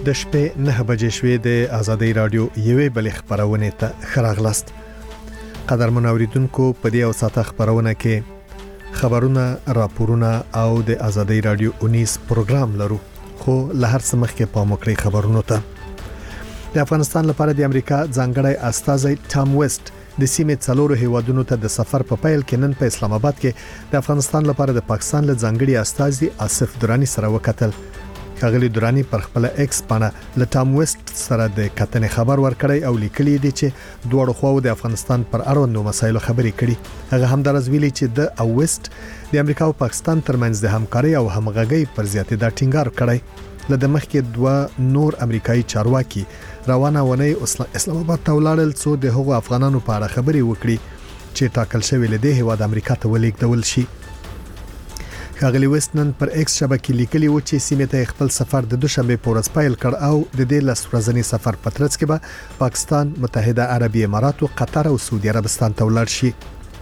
د شپې 9 بجې شوې د آزادۍ رادیو یوې بلې خبرونه ته خراغلاست. قدرمن اوریدونکو په دې او ساته خبرونه کې خبرونه، راپورونه او د آزادۍ رادیو 19 پروګرام لرو، خو له هر څه مخکې په مکړی خبرونو ته د افغانستان لپاره د امریکا ځانګړی استازی ټام ویسټ د سیمې څلورو هیوادونو ته د سفر په پیل کې نن په اسلام آباد کې د افغانستان لپاره د پاکستان له ځانګړي استازي آصف درانی سره وکتل. ښاغلي درانی پر خپل ایکس باندې له ټام ویسټ سره د کتنې خبر ورکړی او لیکلی دی چې دوه خواو د افغانستان پر اړوندو مسایلو خبرې کړي. هغه هم درز ویلي چې د او ویسټ د امریکا او پاکستان ترمنځ د همکاري او همغږي پر زیاتېدا ټینګار کړی. لکه مخکې دوه نور امریکایي چارواکي روانه ونی اسلام آباد ته ولاړل څو د هغو افغانانو په اړه خبرې وکړي چې ټاکل شوی لدې هواد امریکا ته ولیږدول شي. ښاغلي ویسټ پر ایکس شبکې لیکلي و چې سیمې ته خپل سفر د دوشنبه په ورځ پیل کړ او د دې لسورځنی سفر په ترڅ کې به پاکستان، متحده عربي امارات او قطر او سعودي عربستان ته ولاړ شي.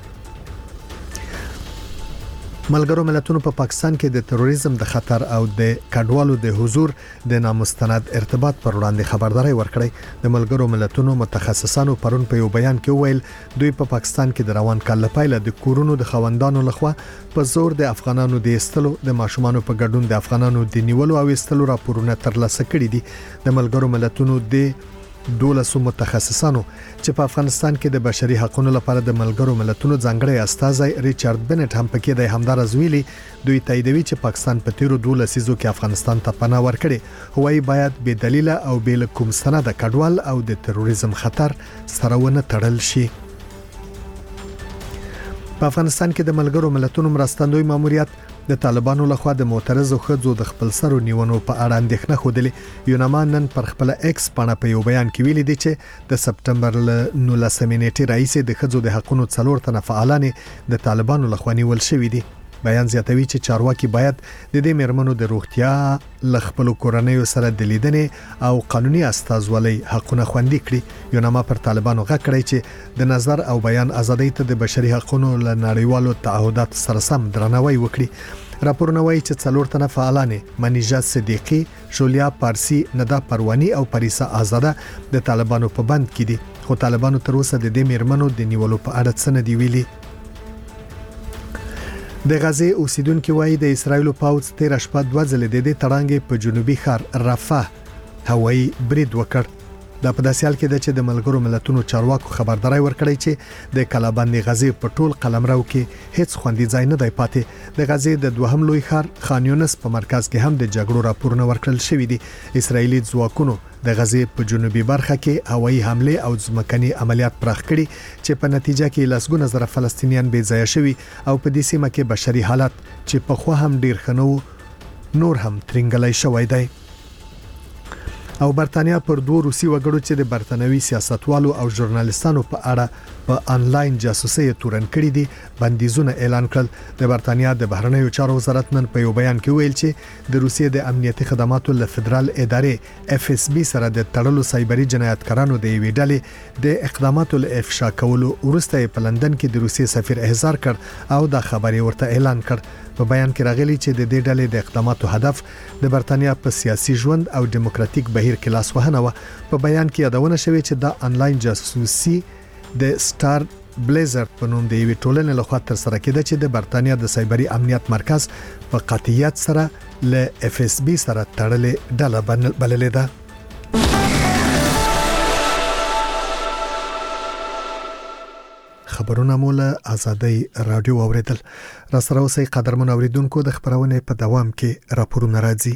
ملګرو ملتونو په پاکستان کې د تروریزم د خطر او د کډوالو د حضور د نامستند ارتباط پر وړاندې خبرداري ورکړې. د ملګرو ملتونو متخصصانو پرون په یو بیان کې ویل دوی په پاکستان کې د روان کال لپاره د کورونو د خوندانو لخوا په زور د افغانانو د استلو، د ماشومان په ګډون د افغانانو د نیولو او استلو راپورونه ترلاسه کړي دي. د ملګرو ملتونو د 12 متخصصانو چې په افغانستان کې د بشري حقوقو لپاره د ملګرو ملتونو ځانګړی استازی ریچارډ بنټ هم پکې د همدار زویلي دوی تاییدوي چې پاکستان په تیرو 12 لسیزو کې افغانستان ته پناه ورکړي، هوایي باید بې دلیل او بې کوم سند کډوال او د تروریزم خطر سره ونه تړل شي. په افغانستان کې د ملګرو ملتونو مرستندوی ماموریت د طالبانو لخوا د معترضو خځو د خپل سرو نیونو په اړه اندېښنه خوده. یوناما نن پر خپل ایکس باندې په یو بیان کې ویلي دی چې د سپټمبر ل 19 نیټې راځي د خځو د حقوقو څلور تنه فعالان د طالبانو لخوا نیول شوی دي. بیان زیاتوي چې چارواکي باید د دې مرمنو د روغتیا، لخپل کورنیو سره د لیدنې او قانوني استازولۍ حقونه خوندي کړي. یوناما پر طالبانو غږ کړی چې د نظر او بیان ازادۍ ته د بشري حقوقو له نړیوالو تعهداتو سره سم درناوی وکړي. راپورونه وایي چې څلور تنه فعالان منیژه صدیقی، شولیا پارسی، ندا پروانی او پریسا آزاده د طالبانو په بند کې دي، خو طالبانو تر اوسه د دې مرمنو د نیولو په اړه څه نه دی ویلي. د غزې اوسیدونکو وایي د اسرایل پاوڅ 13 شپه 2 ځله د دې تړانګې په جنوبي ښار رفح هوایي برید وکړ. دا په داسې حال کې ده چې د ملګرو ملتونو چارواکو خبرداري ورکړی چې د کلابند غزې په ټول قلمرو کې هیڅ خوندي ځای نه دی پاتې. د غزې د دوهم لوی ښار خان یونس په مرکز کې هم د جګړو راپورونه ورکړل شوې دي. اسرایلی ځواکونو د غزې په جنوبي برخه کې هوایي حمله او ځمکني عملیات پراخ کړي چې په نتیجه کې لسګونه زره فلسطینیان بې ځای شوي او په دې سیمه کې بشري حالت چې په خو هم ډیر خنو نور هم ترنګلای شوی دی. او برتانیا پر دوه روسي وګړو چې د برتانوي سیاستوالو او ژورنالیستانو په اړه په انلاین جاسوسي تورن کړي دي بندیزونه اعلان کړل. د برتانیا د بهرنیو چارو وزارت نن په یو بیان کې ویل چې د روسیې د امنیتي خدماتو له فدرال ادارې FSB سره د تړلو سایبري جنایتکارانو د یوې ډلې د اقداماتو له افشا کولو وروسته په لندن کې د روسیې سفیر احضار کړ او دا خبري ورته اعلان کړ. په بیان کې راغلي چې د دې ډلې د اقداماتو هدف د برتانیا په سیاسي ژوند او دیموکراتیک بهیر کې لاس وهنه و. په بیان کې یادونه شوې چې دا انلاین جاسوسي د سټار بلیزر په نوم د یوې ټولنې لخوا تر سره کېده چې د برتانیا د سایبري امنیت مرکز په قطعیت سره له FSB سره تړلې ډله بللې ده. خبرونه مولا آزادۍ رادیو اوریدل. را سره اوسئ قدرمن اوریدونکو، د خبرونه په دوام کې راپورونه راځي.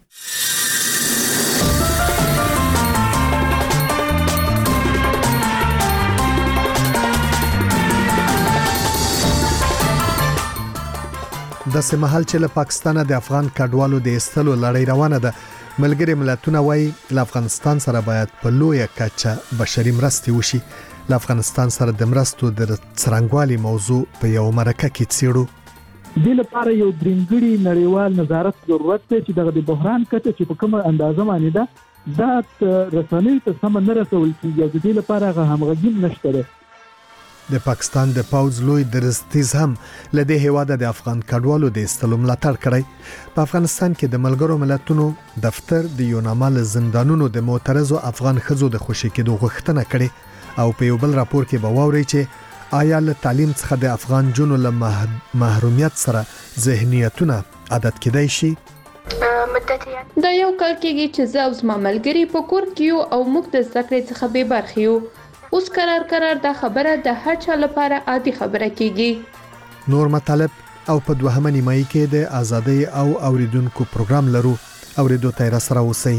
د سمحل چې له پاکستان د افغان کډوالو د استلو لړۍ روانه ده. ملګری ملتونه وایي له افغانستان سره باید په لویه کچه بشري مرستې وشي. له افغانستان سره د مرستو د څرنګوالي موضوع په یو مرکه کې څیړو. د لپاره یو درنګړي نړیوال نظارت ضرورت دی چې د بحران کته چې په کومه اندازه باندې ده دا رسنۍ ته سم نه رسول کیږي. د دې لپاره همغږي نشته. د پاکستان د پوځ لوی درستیز هم لدې هیواده د افغان کډوالو د استلو ملاتړ کړی. په افغانستان کې د ملګرو ملتونو دفتر د یونامال زندانونو د معترضو افغان خزو د خوشی کېدو غوښتنه کړې او په یو بل راپور کې به واوري چې آیا له تعلیم څخه د افغان جنو له محرومیت سره ذهنیتونه عادت کېدای شي. دا یو کال کېږي چې زه او زما ملګري په کور کې یو او موږ د زده کړې څخه بې برخې یو. اوس قرار دا خبره د هر چا لپاره عادي خبره کېږي. نور مطالب او په دوهمه نیمایي کې د ازادۍ او اوریدونکو پروګرام لرو. اوریدو ته سره اوسئ.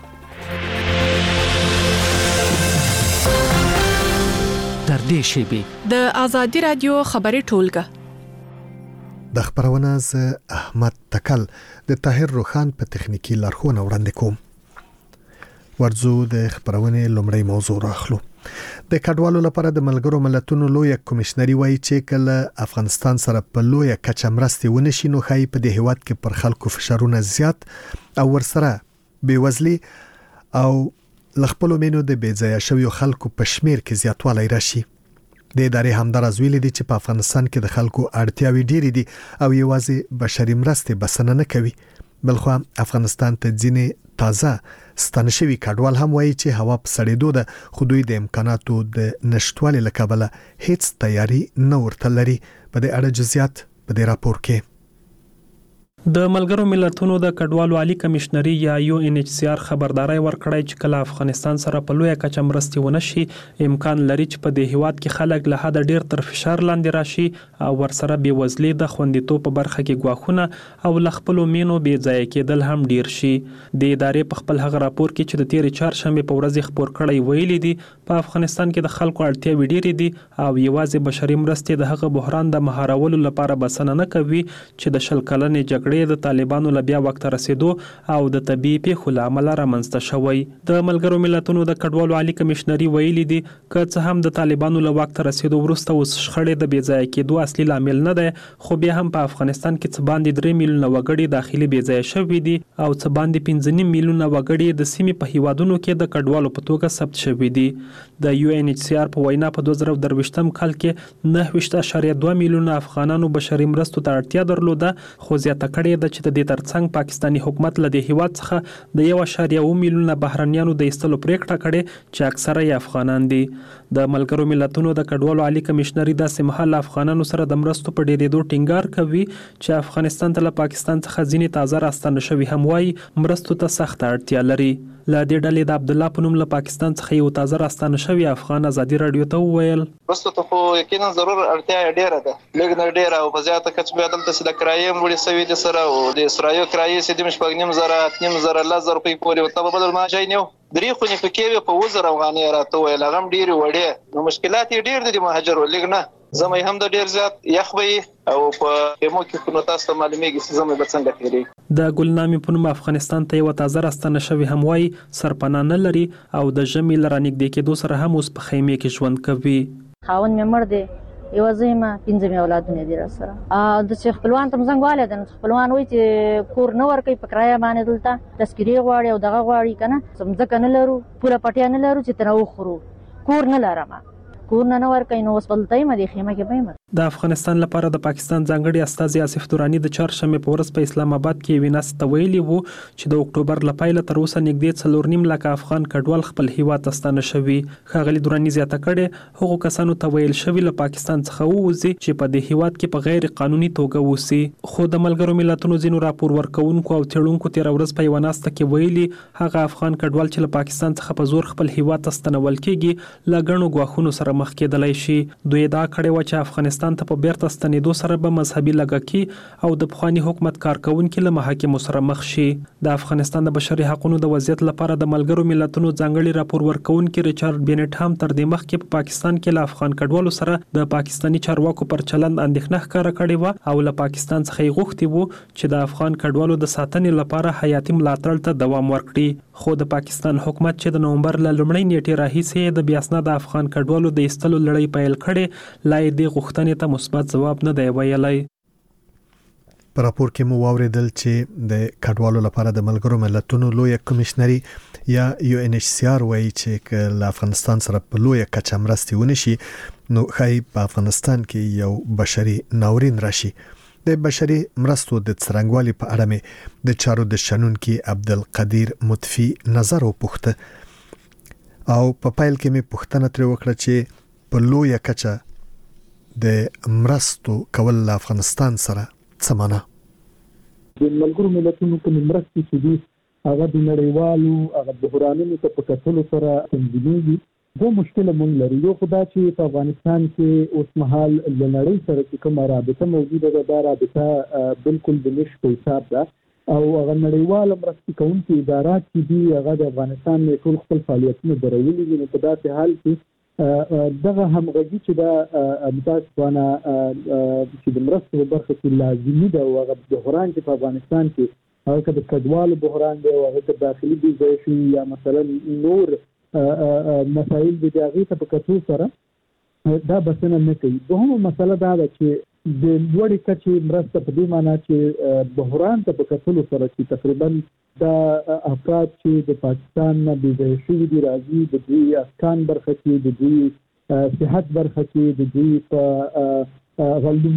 تر دې شیبې د ازادي رادیو خبري ټولګه د خبرونه ز احمد تکل د طاهر روخان په تخنیکی لارښوونه وړاندې کوم. ورځو د خبرونه لومړی موضوع راخلو. د کډوالو لپاره د ملګرو ملتونو لوی کمشنري وایي چې کله افغانستان سره په لوی کچه مرستې ونشي نو خای په دې هیواد کې پر خلکو فشارونه زیات او ورسره بیوزلي او لخپلو مینو د بیځایه شویو خلکو په شمیر کې زیاتوالی راشي. د ادارې همدارز ویلي دي چې په افغانستان کې د خلکو اړتیاوې ډېرې دي او یوازې بشري مرستې بسنه نه کوي. بلخو افغانستان ته ځینې تازه ستنشوي کډوال هم وایي چې هوا په سړېدو ده خو دوی د امکاناتو د نشټوالي له کبله هیڅ تیاری نه ورته لري. په دې اړه جزئیات په دې راپور کې. د ملګرو ملتونو د کډوالو عالی کمشنري یا UNHCR خبرداري ورکړی چې کله افغانستان سره په لوی کچه مرستې ونشي امکان لري چې په دې هیواد کې خلک له حد ډیر تر فشار لاندې راشي او ورسره بیوزلي د خوندیتوب په برخه کې ګواښونه او لخپلو مینو بې ځای کېدل هم ډیر شي. د ادارې په خپل هغه راپور کې چې د تیر چهارشنبه په ورځ خبر کړی ویلي دي په افغانستان کې د خلکو اړتیاوې ډېرې دي او یوازې بشري مرستې د هغه بحران د مهارولو لپاره بسنه نه کوي چې د شل کلنې جګړې د طالبانو له بیا وخت رسیدو او د طبيعي پیښو له امله رامنځته شوی. د ملګرو ملتونو د کډوالو عالی کمشنري ویلي دي که څه هم د طالبانو له وخت رسیدو وروسته اوس شخړې د بې ځای کېدو اصلي لامل نه ده خو بیا هم په افغانستان کې څه باندې 3 میلیونه وګړي داخلي بې ځای شوي دي او څه باندې 15 میلیونه وګړي د سیمې په هیوادونو کې د کډوالو په توګه ثبت شوي دي. د UNHCR په وینا په 2023م کال کې 9.2 میلیونه افغانانو بشري مرستو ته اړتیا درلوده خو زیاته کړې ده چې د دې ترڅنګ پاکستانی حکومت له دې هیواد څخه د 1.1 میلیونه بهرنیانو د ایستلو پریکړه کړې چې اکثره یې افغانان دي. د ملګرو ملتونو د کډوالو عالی کمشنري داسې مهال افغانانو سره د مرستو په ډېرېدو ټینګار کوي چې افغانستان ته له پاکستان څخه ځینې تازه راستنه شوي هم وایي مرستو ته سخت اړتیا لري. له دې ډلې د عبد الله په نوم له پاکستان څخه یو تازه راستنه شوی افغان ازادي رادیو ته وویل مرستو ته خو یقینا ضرور اړتیا ډیره ده لږ نه ډیره او په زیاته کچه به دلته د کرایې مړي سوي دي سره او د اسرائیل کرایې سیدم شپږنیم زره اتنیم زره لزر په پورې ورته بدل ما ځای نیو درې خو نه پکې په وزر افغاني راته ویل غم ډیر وړي نو مشکلات ډیر دي مهاجر ولګ نه زمي هم د ډیر زیات یخوي او په مو کې په تاسو معلومیږي چې زمي بڅنګ تیری. د ګلنامې په نوم افغانستان ته یو تازه راستنه شوی هم وایي سرپناه نه لري او د ژمي لرانګ د کېدو سره هم اوس په خیمه کې ژوند کوي. خاون مې مړ دی یو زما 15 اولادونه دي سره د شیخ خپلوان تم زنګواله د خپلوان وای چې کور نه ور کوي په کرایه باندې دلته تذکری غواړي او دغه غواړي کنه سمځک نه لرو پوره پټیا نه لرو چې تنو خورو کور نه لرم کور نه ور کوي نو وسپلتای مې خیمه کې پېم. د افغانستان لپاره د پاکستان ځانګړي استازي آصف دوراني د چهارشنبه په ورځ په اسلام آباد کې ویناس ته ویلي وو چې د اکتوبر لپاره تر اوسه نږدې 4.5 لک افغان کډوال خپل هیواد ته ستانه شوي. ښاغلي دوراني زیاته کړې هغو کسانو ته ویل شوی له پاکستان څخه ووځي چې په دې هیواد کې په غیر قانوني توګه ووسي خو د ملګرو ملتونو ځینو راپور ورکوونکو او تړونکو تیر ورځ په وناسته کې ویلي هغه افغان کډوال چې له پاکستان څخه په زور خپل هیواد ته ستنول کېږي له ګڼو ګواښونو سره مخ کېدلی شي. دوی دا کړی و چې افغانستان ته په بیرته ستنېدو سره به مذهبي لږکي او د پخواني حکومت کارکونکي له محاکمو سره مخ شي. د افغانستان د بشري حقوقو د وضعیت لپاره د ملګرو ملتونو ځانګړي راپور ورکوونکي ریچارډ بینټ هم تر دې مخکې په پاکستان کې له افغان کډوالو سره د پاکستاني چارواکو پر چلند اندېښنه ښکاره کړې و او له پاکستان څخه یې غوښتي وو چې د افغان کډوالو د ساتنې لپاره حیاتي ملاتړ ته دوام ورکړي خو د پاکستان حکومت چې د نومبر له لومړۍ نیټې راهیسې د بیا اسناد افغان کډوالو د ایستلو لړۍ پیل کړې لا یې د غوښتنې ته مثبت ځواب نه دی ویلی. په راپور کې مو واوریدل چې د کډوالو لپاره د ملګرو ملتونو لوی کمشنري یا UNHCR وایي چې له افغانستان سره په لوی کچه مرستې ونشي نو خای په افغانستان کې یو بشري ناورین راشي. د بشري مرستو د څرنګوالي په اړه مې د چارو د شنونکي عبدالقدیر مطفی نظر وپوښته او په پایل کې مې پوښتنه ترې وکړه چې په لویه کچه د مرستو کول له افغانستان سره څه معنا؟ د ملګرو ملتونو په مرستې چې دي هغه د نړیوالو هغه بحرانونو ته په کتلو سره تنظیمېږي. دو مشکل مونږ لري. یو خدا چې په افغانستان کې اوس مهال د نړۍ سره چې کومه رابطه موجوده ده دا رابطه بالکل د نش په حساب ده او هغه نړیوال مرستې کوونکي ادارات چې دي هغه د افغانستان نه ټول خپل فعالیتونه درولي دي. نو په داسې حال کې دغه همغږي چې دا متاسفانه چې د مرستو په برخه کې لازمي ده او هغه بحران چې په افغانستان کې هغه د کډوالو بحران دی او هغه داخلي بې ځای شي یا مثلا نور مسائل د هغې ته په کتو سره دا بسنه نه کوي. دوهمه مسله دا ده چې د لوړې کچې مرسته په دې معنا چې بحران ته په کتلو سره چې تقریبا دا افراد چې د پاکستان نه بې ځای شوي دي راځي د دوی اسکان برخه کې د دوی صحت برخه کې د دوی په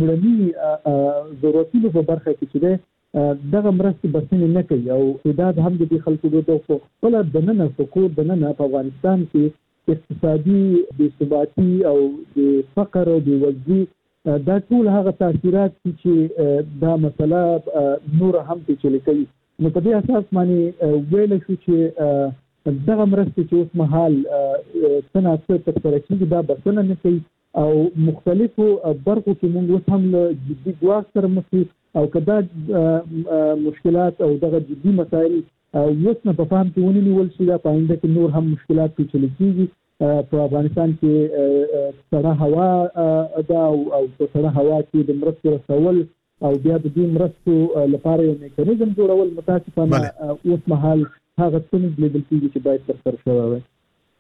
لومړني ضرورتونو په برخه کې چې دی دغه مرستې بسنې نه کوي او تعداد هم د دې خلکو د خپل دننه فکر دننه په افغانستان کې اقتصادي بې ثباتي او د فقر او د وضعي دا ټول هغه تاثیرات چې دا مسله نور هم پیچلې کوي. نو په دې اساس باندې ویل شو چې دغه مرستې چې اوس مهال څنګه ترسره کېږي دا بسنه نه کوي او مختلفو برخو کې موږ اوس هم له جدي ګواښ سره مخ یو او کدا مشکلات او دغه جدي مسایل اوس نه په فهم کې ونیول شي دا په آینده کې نور هم مشکلات پیچلې کېږي. په افغانستان کې سړه هوا ده او په سړه هوا کې د مرستو رسول او بیا د دې مرستو لپاره یو میکانیزم جوړول متاسفانه اوس مهال هغه څه لیدل کېږي چې باید ترسره شوی وي.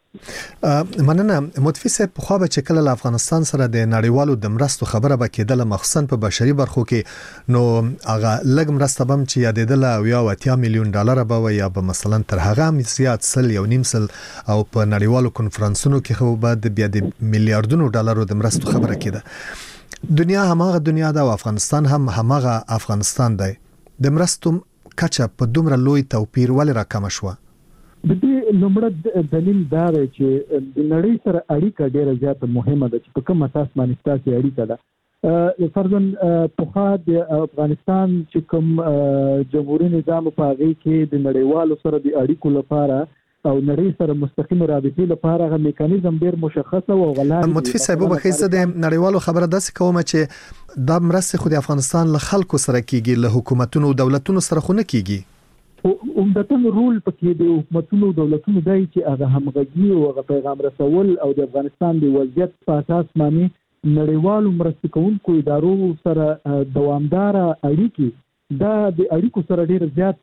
مننه مطفی صاحب. په خو به چې کله افغانستان سره د نړیوالو د مرستو خبره به کېدله مخصوصا په بشري برخو کې نو هغه لږ مرسته بم چې یادېدله او یا 80 میلیون ډالر به وي یا به مثلا تر هغه هم زیات سل یو نیم سل او په نړیوالو کنفرانسونو کې خو به د بیا د میلیارډونو ډالرو د مرستو خبره کېده. دنیا هماغه دنیا ده او افغانستان هم هماغه افغانستان دی. د مرستو کچه په دومره لوی توپیر ولې راکمه شوه؟ د دې لومړی دلیل دا دی چې د نړۍ سره اړیکه ډیره زیاته مهمه ده چې په کوم اساس باندې ستاسو اړیکه ده. فرضاً پخوا د افغانستان چې کوم جمهوریت نظام په هغې کې د نړیوالو سره د اړیکو لپاره او نړۍ سره مستقیم رابطې لپاره هغه میکانیزم ډیر مشخص او غلار. مطفی صاحب به خیزه د نړیوالو خبره داسې کوم چې دا مرسته خو د افغانستان له خلکو سره کیږي له حکومتونو او دولتونو سره خو نه کیږي. عمدتاً رول پکې د حکومتونو او دولتونو دی چې هغه همغږي او هغه پیغام رسول او د افغانستان د وضعیت په اساس باندې نړیوالو مرستې کوونکو ادارو سره دوامداره اړیکې دا د اړیکو سره ډیر زیات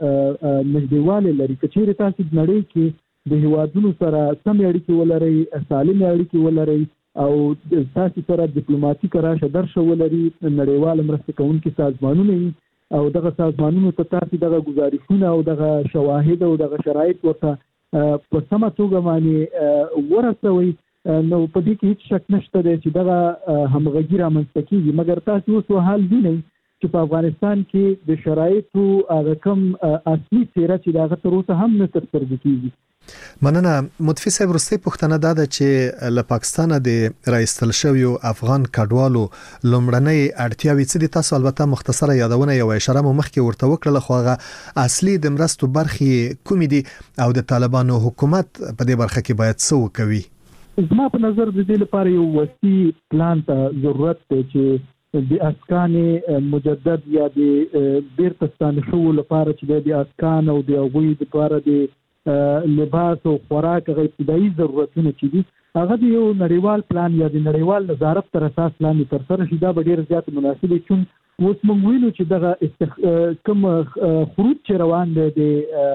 نږدېوالی لري. که چیرې تاسو د نړۍ کې د هیوادونو سره سمې اړیکې ولرئ سالمې اړیکې ولرئ او تاسو سره ډیپلوماټیک راشه درشه ولري نړیوال مرستې کوونکي سازمانونه او دغه سازمانونو ته تاسو دغه گزارشونه او دغه شواهد او دغه شرایط ورته په سمه توګه باندې ورسوي نو په دې کې هیڅ شک نشته دی چې دغه همغږي رامنځته کېږي. مګر تاسو اوس حال وینئ چې په افغانستان کې د شرایطو هغه کوم اصلي څیره چې د هغه تر اوسه هم نه ترسره کېږي. مننه مطفی صاحب. وروستۍ پوښتنه دا ده چې له پاکستانه د راایستل شویو افغان کډوالو لومړنۍ اړتیاوې څه دي؟ تاسو البته مختصره یادونه یو اشاره مو مخکې ورته وکړله خو هغه اصلي د مرستو برخې کومې دي او د طالبانو حکومت په دې برخه کې باید څه وکوي؟ زما په نظر د دې لپاره یو وسیع پلان ته ضرورت دی چې د اسکان مجدد یا د بیرته ستانه شو لپاره چې د اسکان او د هغوی لپاره د لباس او خوراک غو ابتدایي ضرورتونه چې دي هغه د یو نړیوال پلان یا د نړیوال نظارت تر اساس لاندې ترسره شي. دا به ډیر زیات مناسب چون اوس موږ وینو چې دغه کوم خروج چې روان دی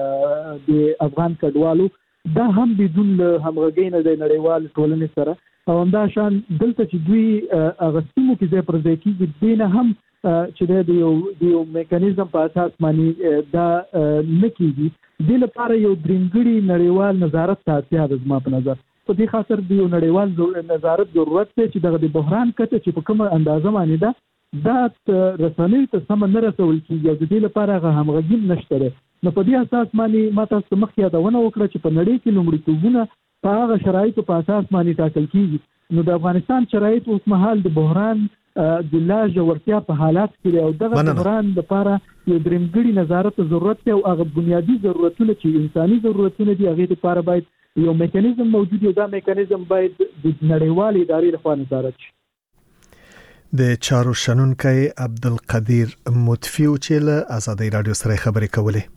د افغان کډوالو دا هم بدون همغږۍ نه د نړیوال ټولنې سره او همدا شان دلته چې دوی هغه سیمو کې ځای پر ځای کېږي دې نه هم چې د یو میکانیزم په اساس باندې دا نه کېږي. دې لپاره یو درېمګړي نړیوال نظارت ته اړتیا ده زما په نظر په دې خاطر د نړیوال نظارت ضرورت دی چې دغه د بحران کته چې په کومه اندازه باندې ده دا رسنۍ ته سم نه رسول کیږي او د دې لپاره هغه همغږي نشته. نو په دې اساس باندې ما تاسو مخکې یادونه وکړه چې په نړۍ کې لومړیتوبونه په هغه شرایطو په اساس باندې ټاکل کیږي. نو د افغانستان شرایط اوس مهال د بحران د لا ژورتیا په حالات کې او دغه بحران لپاره یو درېمګړي نظارت ضرورت دی او هغه بنیادی ضرورتونه چې انساني ضرورتونه دي هغه لپاره باید یو میکانیزم موجود وي. دا میکانیزم باید د نړیوال ادارې لخوا نظارت شي. د چارو شنونکي عبدالقدیر مطفی چې له آزادۍ رادیو سره خبرې کولې.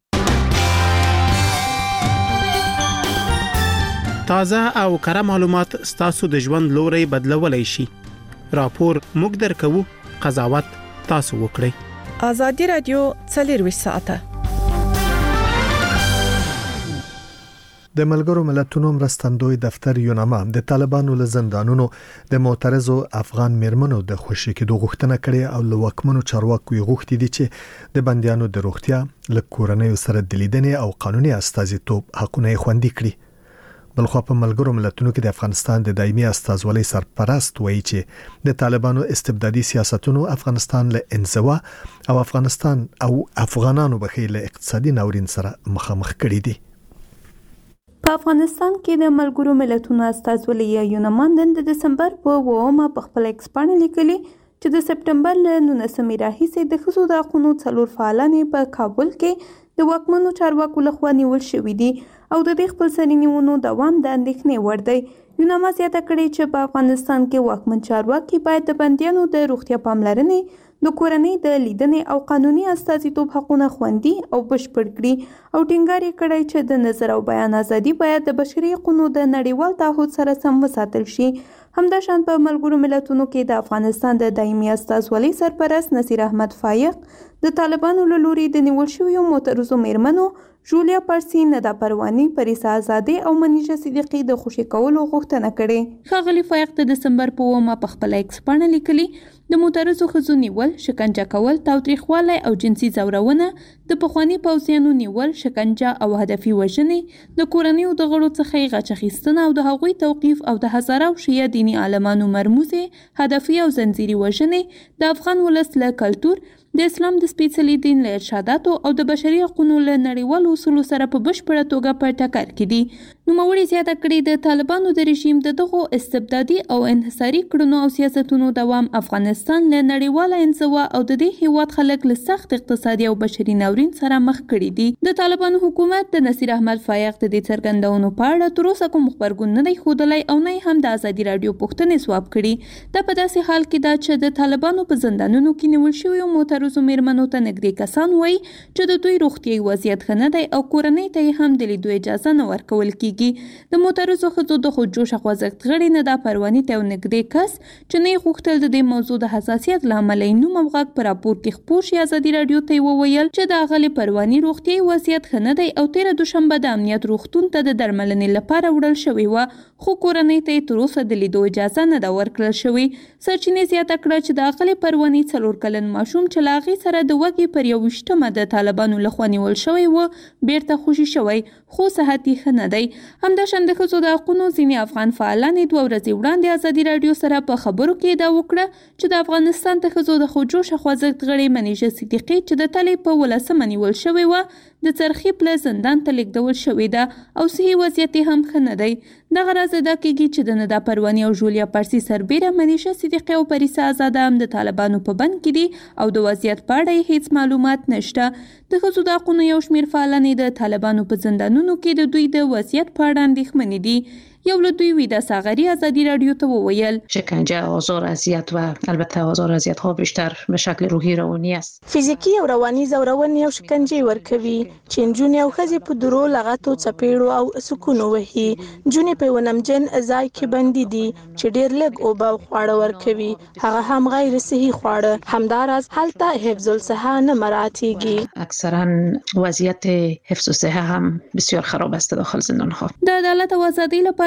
تازه او کره معلومات ستاسو د ژوند لوري بدلولای شي. راپور موږ درکو، قضاوت تاسو وکړئ. آزادۍ رادیو 24 ساعته. د ملګرو ملتونو مرستندوی دفتر یوناما د طالبانو له زندانونو د معترضو افغان میرمنو د خوشی کېدو غوښتنه کړې او له وکمنو چارواکو غوښتي دي چې د بنديانو د روغتیا له کورنۍ سره د لیدنې او قانوني استازیتوب حقونه خوندي کړي. بلخو په ملګرو ملتونو کې د افغانستان د دایمي استازولۍ سرپرست وایي چې د طالبانو استبدادي سیاستونو افغانستان له انزوا او افغانستان او افغانانو بخیله اقتصادي ناورین سره مخامخ کړي دي. په افغانستان کې د ملګرو ملتونو استازولۍ یوناما د دسمبر په 2 په خپل ایکس باندې لیکلي چې د سپټمبر له 19 راهیسې د ښځو د حقوقو څلور فعالانې په کابل کې د واکمنو چارواکو لخوا نیول شوې دي او د دې خپلسري نیونو دوام د اندېښنې وړ دی. یوناما زیاته کړې چې په افغانستان کې واکمن چارواکي باید د بندیانو د روغتیا پاملرنې، د کورنۍ د لیدنې او قانوني استازیتوب حقونه خوندي او بشپړ کړي او ټینګار یې کړی چې د نظر او بیان ازادي باید د بشري حقوقو د نړیوال تعهد سره سم وساتل شي. همداشان په ملګرو ملتونو کې د افغانستان د دایمي استازولۍ سرپرست نصیر احمد فایق د طالبانو له لوري د نیول شویو معترضو میرمنو جولیا پارسی، ندا پروانی، پریسا آزادی او منیژه صدیقی د خوشی کولو غوښتنه کړې. ښاغلي فایق د دسمبر په 2 په خپل ایکس باندې لیکلي د معترضو ښځو نیول، شکنجه کول، تاوتریخوالی او جنسي ځورونه، د پخواني پوځیانو نیول، شکنجه او هدفي وژنې، د کورنیو د غړو څخه غچ اخیستنه او د هغوی توقیف او د هزاره او شیعه دیني عالمانو مرموزې، هدفي او زنځیري وژنې د افغان ولس له کلتور، د اسلام د سپېڅلي دین له ارشاداتو او د بشري حقوقو له نړیوالو اصولو سره په بشپړه توګه په ټکر کې دي. نوموړي زیاته کړې د طالبانو د رژیم د دغو استبدادي او انحصاري کړنو او سیاستونو دوام افغانستان له نړیواله انزوا او د دې هیواد خلک له سخت اقتصادي او بشري ناورین سره مخ کړي دي. د طالبانو حکومت د نصیر احمد فایق د دې څرګندونو په اړه تر اوسه کوم خبرګون نه دی ښودلی او نه هم د ازادي راډیو پوښتنې ځواب کړي. دا په داسې حال کې ده چې د طالبانو په زندانونو کې نیول شویو معترضو میرمنو ته نږدې کسان وایي چې د دوی روغتیايي وضعیت ښه نه دی او کورنۍ ته یې هم د لیدو اجازه نه ورکول کیږي. د معترضو ښځو د خودجوشه خوځښت غړي ندا پرواني ته یو نږدې کس چې نه یې غوښتل د دې موضوع د حساسیت له امله یې نوم او غږ په راپور کې خپور شي ازادي راډیو ته یې وویل چې د اغلې پرواني روغتیايي وضعیت ښه نه دی او تېره دوشنبه د امنیت روغتون ته د درملنې لپاره وړل شوې وه خو کورنۍ ته یې تر اوسه د لیدو اجازه نه ده ورکړل شوې. سرچینې زیاته کړه چې د اغلې پرواني 4 کلن ماشوم چې له هغې سره د وږې پر 21مه د طالبانو لخوا نیول شوی و بیرته خوشي شوی خو صحت یې ښه نه دی. همداشان د ښځو د حقونو ځینې افغان فعالانې 2 ورځې وړاندې ازادي راډیو سره په خبرو کې ادعا وکړه چې د افغانستان د ښځو د خودجوشه خوځښت غړې منیژه صدیقي چې د تلې په 18مه نیول شوې وه د څرخي پله زندان ته لیږدول شوې ده او صحي وضعیت یې هم ښه نه دی. دغه راز ادا کېږي چې د ندا پرواني او جولیا پارسی سربیره منیژه صدیقي او پریسا آزاده هم د طالبانو په بند کې دي او د وضعیت په اړه یې هیڅ معلومات نشته. د ښځو د حقونو یو شمېر فعالانې د طالبانو په زندانونو کې د دوی د وضعیت په اړه اندېښمنې دي. یو له دوی ویدا ساغری ازادی رادیو ته وویل شکنجه، آزار، اذیت و البته آزار اذیت ها بیشتر به شکل روحی روانی است. فیزیکی او رواني ځورونې او شکنجه ورکوي چې نجونې او ښځې په درو لغتو چپېړو او سکونو وهي. نجونې په ونمجن ځای کې بندي دي چې ډېر لږ اوبه او خواړه ورکوي، هغه هم غیر صحي خواړه. همداراز هلته حفظ الصحه نه مراعاتېږي. اکثرا وضعیت حفظ الصحه هم بسیار خراب است داخل زندان ها. د عدالت او ازادۍ لپاره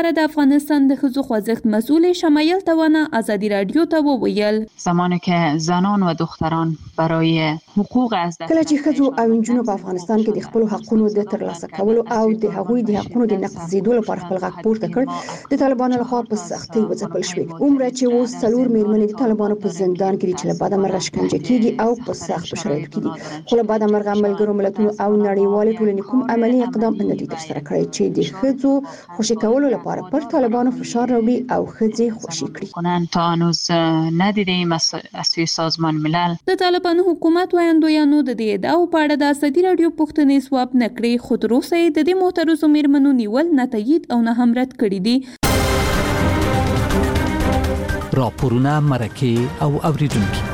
لپاره د افغانستان د ښځو خوځښت مسؤل شمایل توانه ازادي رادیو ته وویل زمانی که زنان و دختران برای حقوق از دست کله چې ښځو او نجونو په افغانستان کې د خپل حقونو د ترلاسه کولو او د هغوی د حقونو د نقضېدو لپاره خپل غږ پورته کړ د طالبانو لخوا په سختۍ وځپل شوې عمره چې اوس 4 میرمنې د طالبانو په زندان کې چې له بعده مرګ شکنجه کیږي او په سختو شرایطو کې دي خو له بعده مرګ ملګرو ملتونو او نړیوال ټولنې کوم عملی اقدام نه دي ترسره کړی چې د ښځو خوشي کولو لپاره پر طالبانو فشار راوړي او ښځې خوشي کړي تا هنوز ندیدیم از سوی سازمان ملل د طالبانو حکومت وایندویانو د دې ادعاو په اړه د ازادي رادیو پوښتنې ځواب نه کړې خو تر اوسه د دې محترمو میرمنو نیول نه تایید او نه هم رد کړي دي راپورونه مرکه او اوریدونکو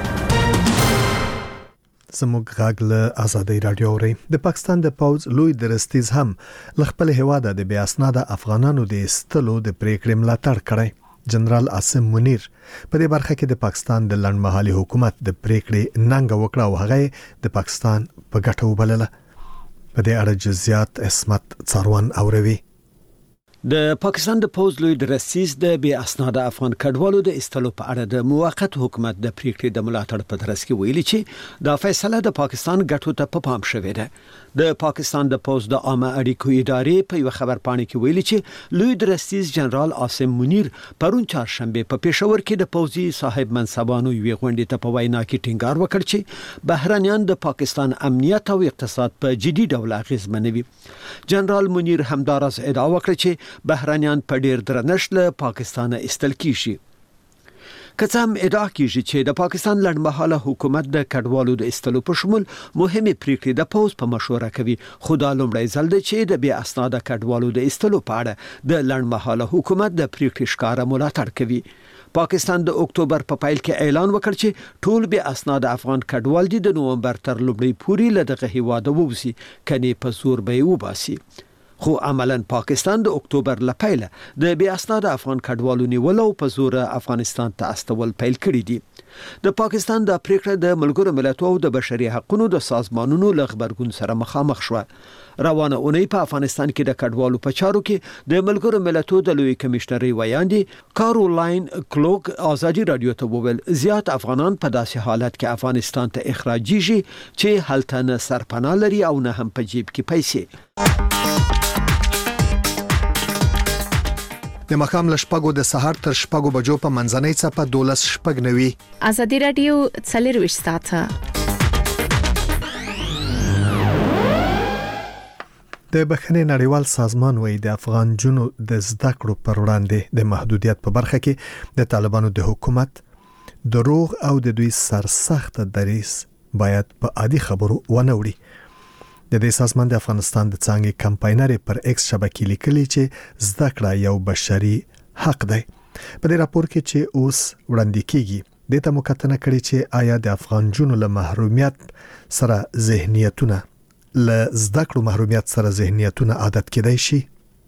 زموږ غږ له ازادي رادیو اوري د پاکستان د پوز لوی درستیز هم لخپل هواده د بیا اسناد افغانانو د استلو د پریکړې ملاتړ کړی جنرال عاصم منیر په دې برخه کې د پاکستان د لنډمهالي حکومت د پریکړې ننګ وکړه او هغه د پاکستان په ګټه وبلله په دې اړه جزئیات اسمت څاروان اوروي د پاکستان د پوز لوی درستیز د بی اسناد افغان کډوالو د استلو په اړه د موقت حکومت د پریکړې د ملاتړ په ترڅ کې ویلي چې دا فیصله د پاکستان ګټو ته په پام شوې ده د پاکستان د پوز د عامه اړیکو ادارې په یو خبرپاڼه کې ویلي چې لوی درستیز جنرال عاصم منیر پرون چهارشنبه په پېښور کې د پوزي صاحب منصبانو یو غونډې ته په وینا کې ټینګار وکړ چې بهرانيان د پاکستان امنیت او اقتصاد په جدي ډول اغیزمنوي جنرال منیر همدارس ادعا وکړه چې بهرانيان په ډیر درنښت له پاکستان استل کیږي که هم ادعا کیږي چې د پاکستان لنډمهاله حکومت د کډوالو د استلو په شمول مهمه پریکړې د پوز په مشوره کوي خو دا لومړی ځل دی چې د بیا اسناد کډوالو د استلو په اړه د لنډمهاله حکومت د پریکړې ښکارا ملاتړ کوي پاکستان د اکتوبر په پایل کې اعلان وکړ چې ټول بیا اسناد افغان کډوال دي د نومبر تر لومړۍ پورې له دغه هیواده ووسی کني په زور به وباسي خو عملاً پاکستان د اکتوبر لپاره د بیا اسناد افغان کډوالو نیول او په زور افغانستان ته استول پیل کړی دي د پاکستان د پریکړه د ملګرو ملتونو او د بشري حقوقو د سازمانونو له خبرګون سره مخامخ شو روانه اونۍ په افغانستان کې د کډوالو په چارو کې د ملګرو ملتونو د لوی کمشنري ویاندې کارولاین کلوک ازادي رادیو ته وویل زیات افغانان په داسې حالت کې افغانستان ته اخراجيږي چې هلته نه سرپناه لري او نه هم په جیب کې پیسې د مخام لشپګو د سحر تر شپګو بجو په منځنۍ څپه 12 شپګ نوي ازادي رادیو څلروي ساعته د بخښنې نړیوال سازمان وایي د افغان جنو د زده کړو پر وړاندې د محدودیت په برخه کې د طالبانو د حکومت دروغ او د دوی سرسخت دریس باید په عادي خبرو ونه وړي د دې سازمان د افغانستان د څنګه کمپاینر پر ایکس شبکې لیکلي چې زده کړه یو بشري حق دی په دې راپور کې چې اوس وړاندې کیږي د ته مکتنه کړي چې آیا د افغان جنو له محرومیت سره ذهنیتونه له زده کړو محرومیت سره ذهنیتونه عادت کېدای شي